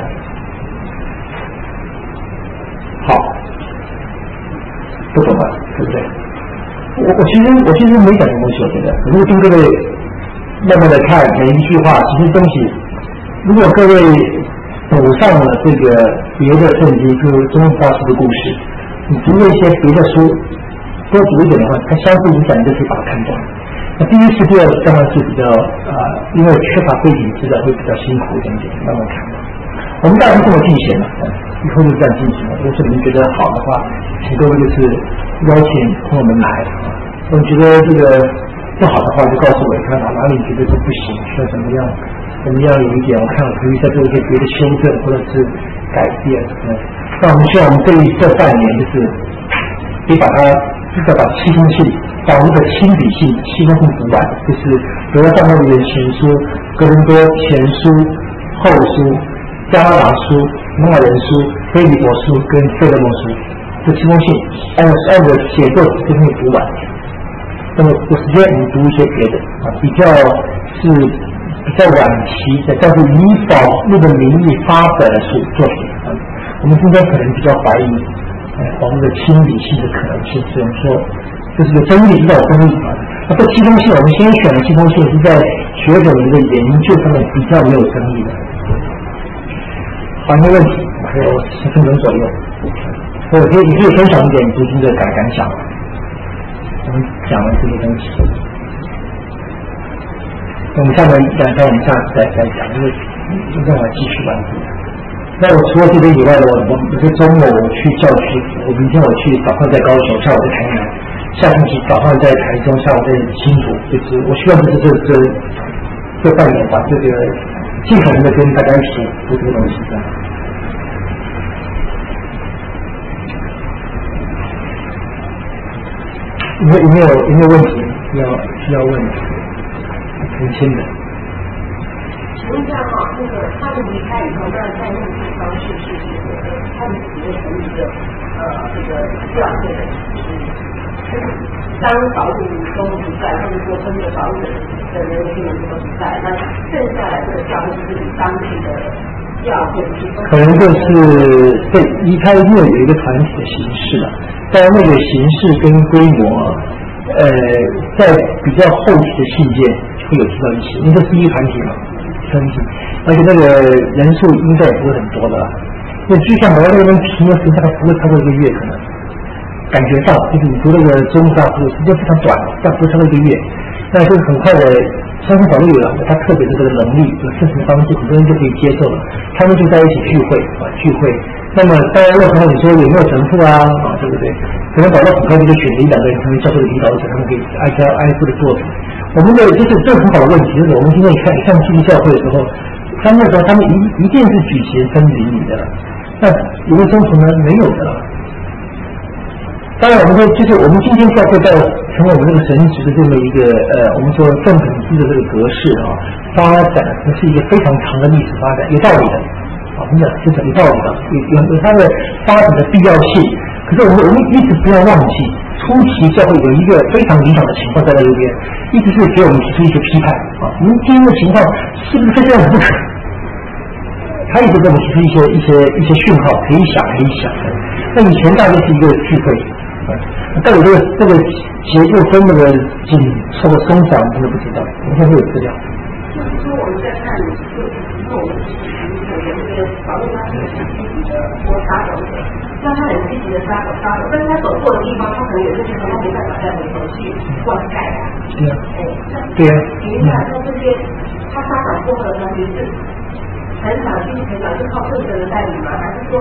好，不懂吧？对不对？我我其实我其实没讲什么东西，我觉得，如果跟各位慢慢的看每一句话，其实东西，如果各位补上了这个别的圣经，就是中华书的故事，你读了一些别的书。多读一点的话，它相互影响，你就可以把它看懂。那第一次、第二次当然是比较啊、呃，因为缺乏背景资料会比较辛苦一点点，慢慢看。我们大概是这么进行的，以后就这样进行了。如果是你们觉得好的话，请各位就是邀请朋友们来。我觉得这个不好的话，就告诉我看哪哪里觉得这不行，需要怎么样怎么样有一点，我看我可以再做一些别的修正或者是改变。嗯，那我们希望我们这一这半年就是可以把它。至少把七封信把握的亲笔信七封信读完，就是德罗萨诺的前书、哥林多前书、后书、加拉达书、马人书、腓立比书跟费勒蒙书，这七封信按按着写作就可以读完。那么有时间我们读一些别的啊，比较是比较晚期的，但是以保那个名义发表的书作品啊，我们今天可能比较怀疑。保罗的亲理性的可能性，只能说这是个争议，比较有争议啊。那这七封信，我们先选的七封信是在学者的一个研究上面比较没有争议的。好，没问题，还有十分钟左右，我可以你可以分享一点你最近的感感想。我们讲了这些东西，我们下面讲到我们下次再再讲，因为让我继续完成。那我除了这个以外的，我我我是周末我去教区，我明天我去早上在高雄，下午在台南，下星期早上在台中，下午在新竹，就是我希望就是这这这半年吧，这个尽可能的跟大家一起读这个东西这样。有没有有没有有没有问题要需要问澄清的？ 请问一下哈，那个他们离开以后，那在那个地方是是是他们只是成立一个呃这个教会的就是当保护都不在，或者说跟着保护的的人员都不在，那剩下来这个教会就是当地的教会， 可能就是对离开因为有一个团体的形式了，但那个形式跟规模，呃，在比较后期的信件会有提到一些，因为这是一个团体嘛。而且那个人数应该也不会很多的，因为就像我那边评的时间大概不会超过一个月，可能感觉上就是你读那个中大书时间非常短，但不会超过一个月，那就是很快的。相信保罗有了他特别的这个能力，有事情的方式，很多人就可以接受了。他们就在一起聚会啊，聚会。那么当然那时候你说有没有神父啊啊，对不对？可能保罗很快就选了一两个人成为教会的领导者，他们可以挨家挨户的做。我们的就是这很好的问题，就是我们今天看上基督教会的时候，他们那时候他们一一定是举行分灵礼的，那有没有生存呢？没有的。当然，我们说就是我们今天教会到成为我们这个神职的这么一个呃，我们说正统制的这个格式啊，发展这是一个非常长的历史发展，有道理的啊。 好，你讲这是有道理的，有有有它的发展的必要性。可是我们我们一直不要忘记，初期教会有一个非常理想的情况在那边，一直是给我们提出一些批判啊，您今天的情况是不是非这样子不可？他一直给我们提出一些一些一些讯号，可以想可以想。那以前大概是一个聚会，啊，到底这个这个结构分那个紧凑的松散，真的不知道，我们现在会有资料。 就是说我们在看，就我们有这个保护他是积极的或杀手者，那他很积极的杀手杀手，但是他走错的地方，他可能有些地方他没办法再回头去灌溉啊。 是啊。 哎， 对啊。 比如来说这些，他发展过后的东西是成长继续成长，是靠个人的带领吗？还是说？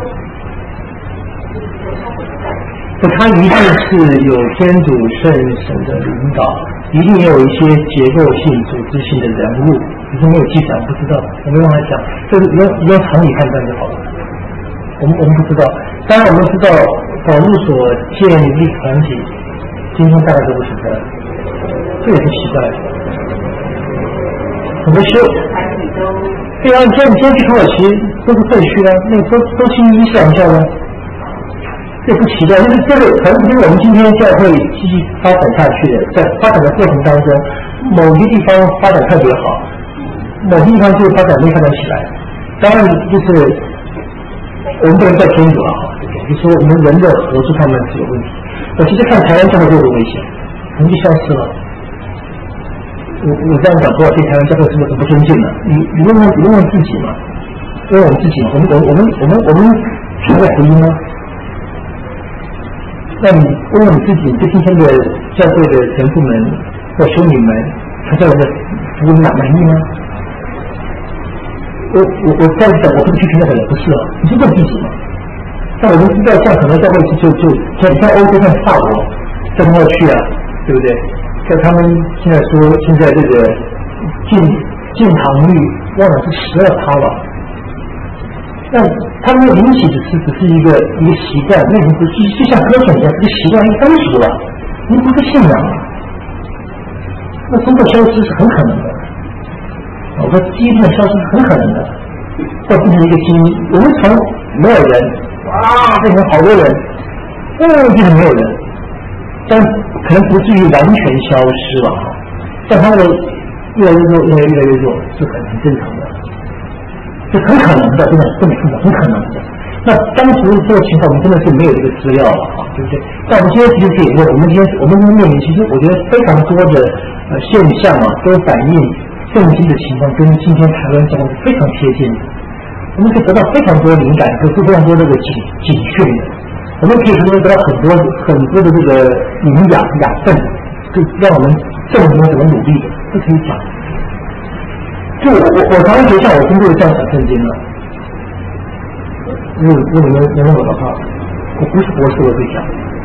不，他一定是有天主圣神的领导，一定也有一些结构性、组织性的人物，只是没有记载，我不知道，我没办法讲，就是用用常理判断就好了。我们我们不知道，当然我们知道保路所建立团体，今天大概都不存在，这也是奇怪的。很多修对啊，你今天去土耳其都是废墟啊，那都都是伊斯兰教的。这不奇怪，就是这个可能是我们今天教会继续发展下去的，在发展的过程当中，某些地方发展特别好，某些地方就发展没发展起来。当然，就是我们不能怪天主了哈，就说我们人的合作上面是有问题。我其实看台湾教会就有危险，可能就消失了。我我这样讲说，对台湾教会是不是很不尊敬了？你你问问你问问自己嘛，问我们自己嘛，我们我们我们我们我们传过福音吗？那你问问你自己，对今天的教会的神父们或修女们，他教人的服务满满意吗？我我我再讲，我不是批评那个人，不是啊，你是问自己嘛。但我们知道，像很多教会就就像像欧洲像法国，叫他们要去啊，对不对？像他们现在说，现在这个进进堂率忘了是十二趴了。那他们的引起只是只是一个一个习惯，那已经不是就像歌颂一样，这个习惯一风俗了，已经不是信仰了。那宗教消失是很可能的，我说基因的消失是很可能的，会变成一个基因。我们从没有人哇变成好多人，哦变成没有人，但可能不至于完全消失了哈。但他们的越来越弱，越来越来越弱，是很很正常的。是很可能的，真的，真的，真的，很可能的。那当时这个情况，我们真的是没有这个资料了啊，对不对？但我们今天其实可以问，我们今天我们面临，其实我觉得非常多的呃现象啊，都反映圣经的情况跟今天台湾状况是非常贴近的。我们可以得到非常多灵感，和非常多这个警警讯的。我们可以从中得到很多很多的这个营养养分，就让我们证明怎么努力的，这可以讲。就我我我常常学校我经过这样讲圣经了，如果如果你们能问我的话，我不是博士我会讲，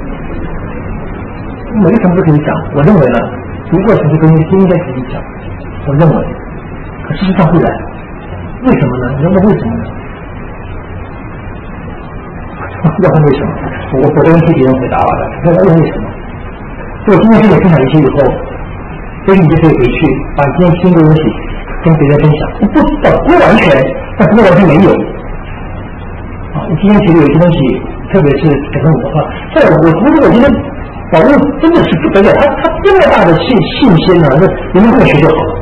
每个什么都可以讲。我认为呢，读过什么东西都应该可以讲，我认为。可事实上不然，为什么呢？你要问为什么呢？要问为什么？我我跟替别人回答了的，要问为什么？所以我今天跟你分享一些以后，所以你就可以回去把今天听的东西跟别人分享，不不不完全，但不完全没有。啊，你今天觉得有些东西，特别是给了我的话，在我我觉得我今天保罗真的是不得了，他他这么大的信信心呢、啊，那你们跟我学就好了。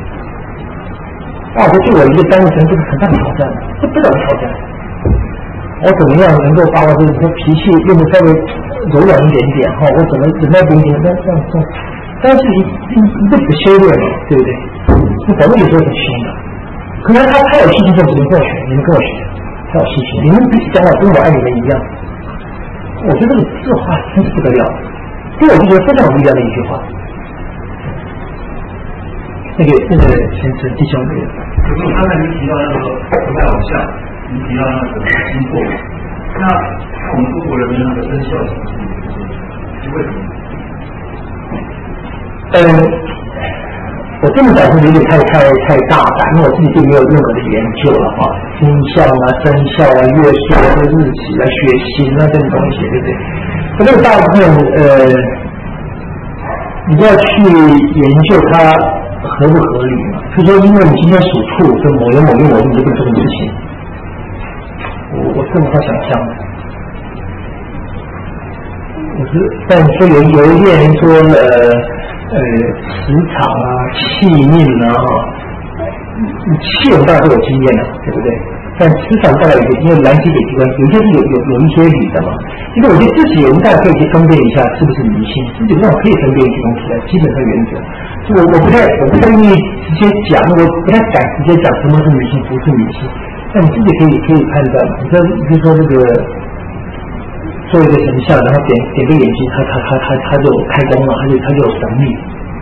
啊，这对我一个单身这是很大的挑战，不得了的挑战。我怎么样能够把我的这脾气变得稍微柔软一点点哈？我怎么忍耐一点点？这样做，但是一一一辈子修炼嘛，对不对？那保罗有时候很凶的，可能他他有信心就你们跟我学，你们跟我学，他有信心，你们彼此将来跟我爱你们一样。我觉得这个这话真是不得了，对我就觉得非常有力量的一句话。那个那个先生弟兄们， 可是刚才您提到那个不太好笑，您提到那个经过，那我们中国人的那个生肖是为什么？ 嗯，我这么讲是有点太太太大胆，因为我自己并没有任何的研究了哈，星象啊、生肖啊、月数啊、日期啊、血型啊这种东西，对不对？可这个大部分呃，你不要去研究它合不合理嘛？就说因为你今天属兔，跟某年某月某日你就不能做这种事情， 我更无法想象。我是，但说有有一些人说呃呃磁场啊、气命啊，气我们大概都有经验了，对不对？但磁场大概有些，因为蓝基给机关，有些是有有有一些理的嘛。因为我觉得自己我们大家可以去分辨一下是不是迷信，自己那种可以分辨一些东西的基本的原则。我我不太我不太愿意直接讲，我不太敢直接讲什么是迷信，不是迷信。但你自己可以可以判断，你说比如说这个做一个神像，然后点点个眼睛，它它它它它就开光了，它就它就有神力。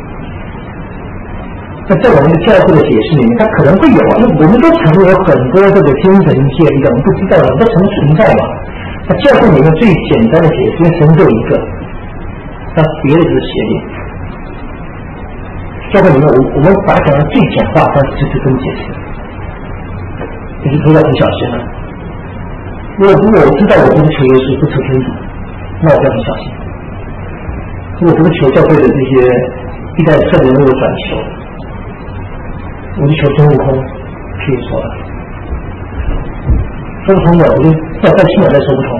那在我们的教父的解释里面，它可能会有啊，因为我们都承认有很多这个精神界力的，我们不知道的，都承认存在嘛。那教父里面最简单的解释，因为神就一个，那别的就是邪灵。教会里面，我我们把它讲的最简化，但是就是这么解释，就是都要很小心了。如果如果我知道我不是求耶稣，不求天主，那我就要很小心。如果不是求教会的这些一代圣人为我转求，我就求孙悟空，可以说了，说不通的，我就要再亲眼再说不通。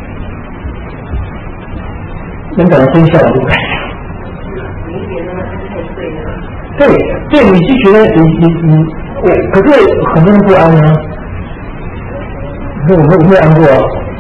能讲到真相，我就不敢讲。对对，你就觉得你你你我，可是很多人不安啊。我们我们安过啊。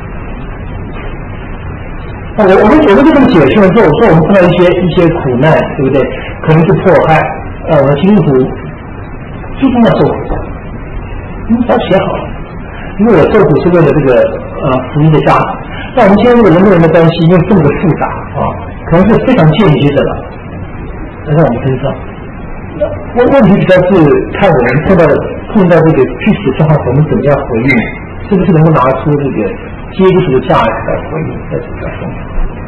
我我们我们就这么解释了，说我说我们碰到一些一些苦难，对不对？可能是迫害，呃，我们基督徒最终要受苦，你早写好了，因为我受苦是为了这个呃福音的价值。那我们现在这个人跟人的关系因为这么的复杂啊，可能是非常间接的了，在我们身上。问问题比较是看我们碰到碰到这个具体的状况，我们怎么样回应，是不是能够拿出这个基督徒的价值来回应，这是比较重要。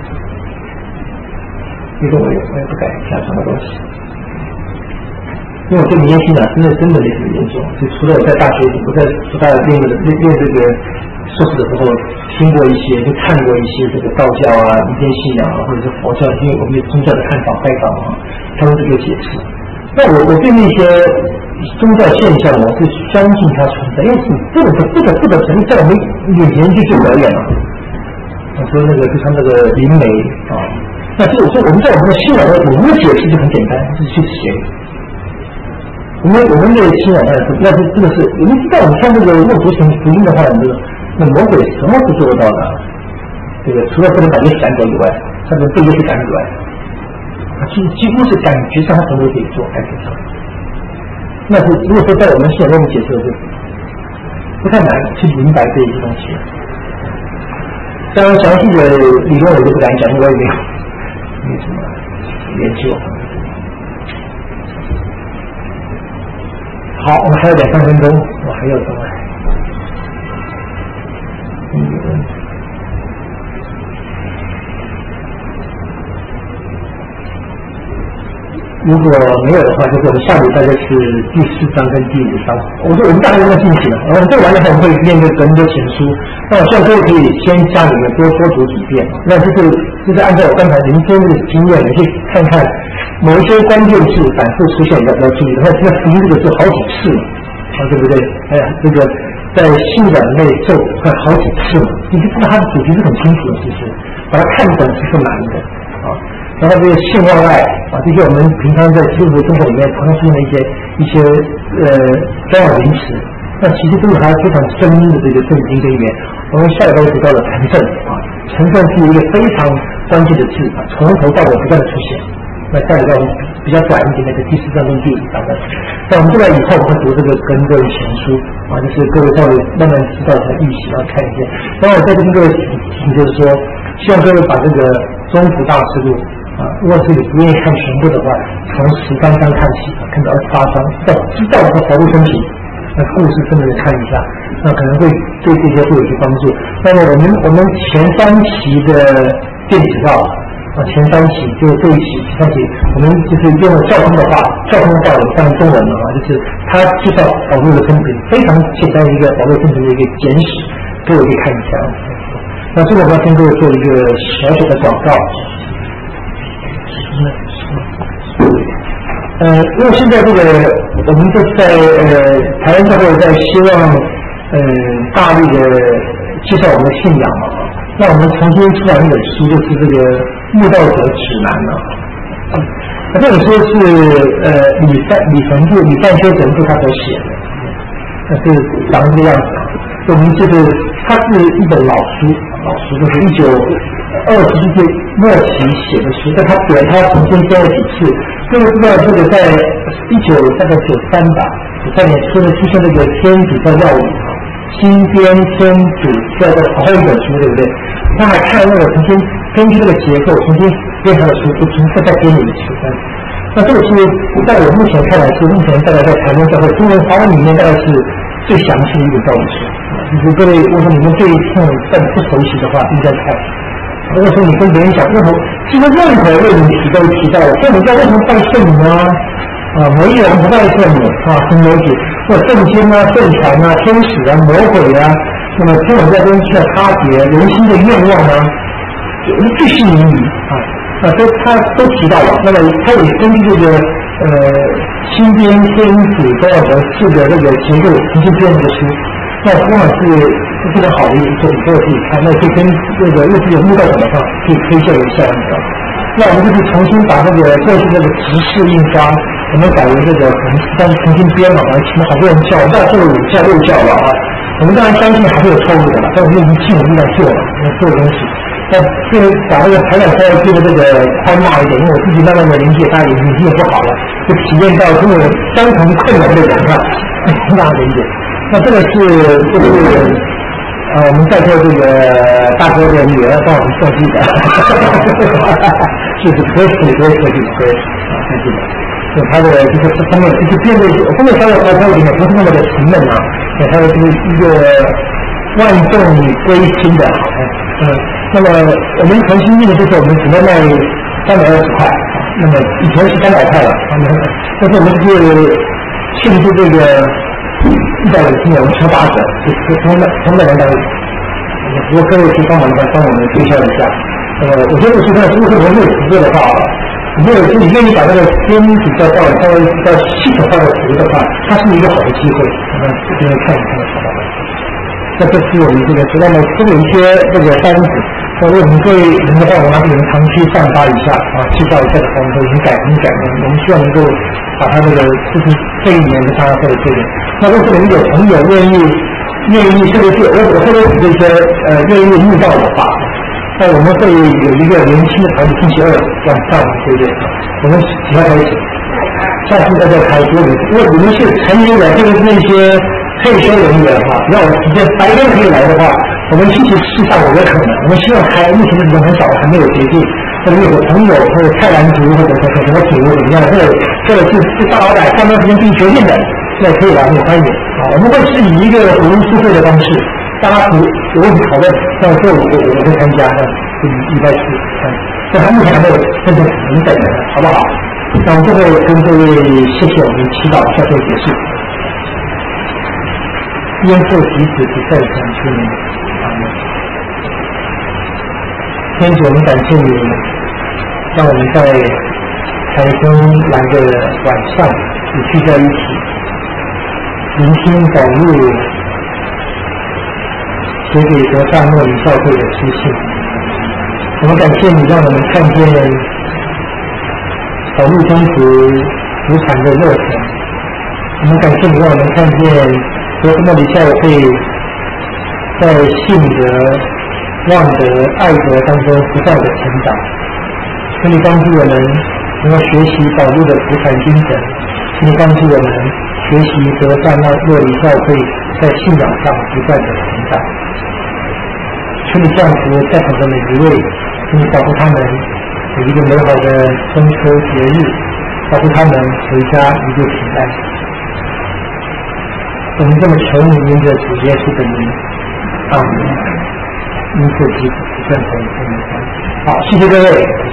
因为我也我也不敢讲什么东西，因为我对迷信啊，真的真的没什么研究。就除了我在大学里，我在复旦练的练练这个硕士的时候，听过一些，就看过一些这个道教啊、民间信仰啊，或者是佛教，因为我们有宗教的看法、拜访啊，他们这个解释。那我我对那些宗教现象，我是相信它存在，因为是不能不得不得承认，在我们眼前就就表演了。我说那个就像那个灵媒啊，那这我说我们在我们的信仰的我们的解释就很简单，就是去写。我们我们的信仰那是那是真的是，我们知道，你看这个如果读成福音的话，你这个那魔鬼什么都做得到的，这个除了不能把耶稣赶走以外，他能被耶稣赶以外。几几乎是感觉上他什么都可以做，感觉上。那是如果说在我们现在我们解释的是不太难去明白这一些东西。当然详细的理论我就不敢讲，我也没有没什么研究。好，我们还有两三分钟，我还有什么？嗯。如果没有的话，就是我们下礼拜就是第四章跟第五章。我说我们大概要进行了，然后这完了后我们会念个格林多前书。那我希望各位可以先家里面多多读几遍。那就是就是按照我刚才您真的经验，你去看看某一些关键字反复出现要要注意。然后这个福音这个字好几次了，啊，对不对？哎呀，这个在信仰内咒快好几次了，你就知道它的主题是很清楚的，其实把它看懂是不难的啊。然后这个性望爱啊，这些我们平常在基督徒生活里面常常出现的一些一些呃专有名词，那其实都有它非常深的这个圣经里面。我们下一代提到了成圣啊，成圣是一个非常关键的字啊，从头到尾不断的出现。那下一代我们比较短一点的第四章跟第五章的，那我们这来以后我们会读这个跟各位前书啊，就是各位稍微慢慢知道才预习，然后看一下。然后我再跟各位提就是说，希望各位把这个中福大师录。啊，如果是你不愿意看全部的话，从十三章看起，看到二十八章，要知道和毫不生平，那故事真的看一下，那可能会对这些会有些帮助。那么我们我们前三期的电子报啊，前三期就这一期前三期，我们就是用了教宗的话，教宗的话也翻中文了啊，就是他介绍保罗的生平，非常简单一个保罗生平的一个简史，各位可以看一下。那这个我要跟各位做一个小小的广告。呃，因为现在这个我们就在呃台湾教会在希望呃大力的介绍我们的信仰嘛，那我们重新出版一本书，就是这个《慕道者指南》了。那这本书是呃李善李神父李善修神父他所写的，那是长这个样子。我们就是它是一本老书，老书就是一九二十世纪末期写的书，但他写他重新编了几次。各位知道这个在一九大概九三吧，九三年出的出现这个天主教教理啊，新编天主教的好一本书，对不对？他还看那个重新根据这个结构重新编他的书，就重复再编一次。那这个书在我目前看来是目前大概在台湾教会中文华文里面大概是最详细的一本教理书。就是各位，如果你们对这种但不熟悉的话，应该看。如果说你跟别人讲任何，其实任何问题都提到了，所以你知道为什么拜圣母啊？啊，没有人不拜圣母啊，什么东西？或圣经啊、圣传啊、天使啊、魔鬼啊，那么天主教跟的差别、人心的愿望啊，最细靡遗啊啊，都他都提到了。那么他也根据这个呃新编天主多少个四个这个结构重新编这个书。那往往是非常好的一个作品，各位可以看，那就跟这个又是有慕道者的话，可以推荐一下那个。那我们就是重新把那个过去那个直式印刷，我们改为这个可能但重新编嘛，请了好多人教，到做了五教六教了啊。我们当然相信还会有错误的啦，但我们已经尽力在做了，做东西。那这个把这个排版稍微做的这个宽大一点，因为我自己慢慢的理解，他眼睛也不好了，就体验到跟我相同困难的人啊，大家理解。那这个是就是呃我们在座这个大哥的女儿帮我们设计的，就是可以可以可以设计可以啊设计的，就它的就是封面就是变得封面稍微稍微有点不是那么的沉闷啊，它的是一个万众归心的好看。嗯，那么我们重新印的就是我们只能卖三百二十块，那么以前是三百块了，但是我们是庆祝这个。一百五十年，我们抽八折，就是从那从那两百五。如果各位可以帮忙的话，帮我们推销一下。呃，我觉得是这样，如果我们没有合作的话，没有是你愿意把那个天主教教稍微比较系统化的图的话，它是一个好的机会。我们这边看一看，好不好？那这是我们这个，除了呢，都有一些这个单子。那如果我们各位能够帮我拿给你们长期散发一下啊，介绍一下的话，我们都已经改，已经改了。我们希望能够把它这个就是这一年的大家做的这个。那如果你们有朋友愿意愿意，特别是我我特别是这些呃愿意慕道的话，那我们会有一个年轻的团体星期二晚上，对不对？我们几号开始？下次大家开多人，如果你们是成年人，特别是那些退休人员的话，只要我直接白天可以来的话，我们星期四上午有可能。我们希望开，目前的人很少，还没有决定。或者有个朋友或者泰兰族或者什么组怎么样，或者或者是是大老板上段时间并决定的，那可以来，很欢迎啊。我们会是以一个读书会的方式，大家有有问题讨论，像这我我我会参加的，是礼拜四，嗯，但他目前还没有真正明显的，好不好？那我们最后跟各位谢谢，我们祈祷下就结束。烟受彼此不再相信，阿门。天主，我们感谢你，让我们在台中来的晚上也聚在一起，聆听导入写给德萨诺里教会的书信。我们感谢你，让我们看见导入中途福传的热忱。我们感谢你，让我们看见德萨诺里教会在信德、望德、爱德当中不断的成长，请你帮助我们能够学习导入的福传精神，请你帮助我们学习德萨诺里教会在信仰上不断的成长。请你降福在场的每一位，请你保护他们有一个美好的中秋节日，保护他们回家一路平安。我们这么求你，因着主耶稣的名，阿门。因此，基督正统。好，谢谢各位。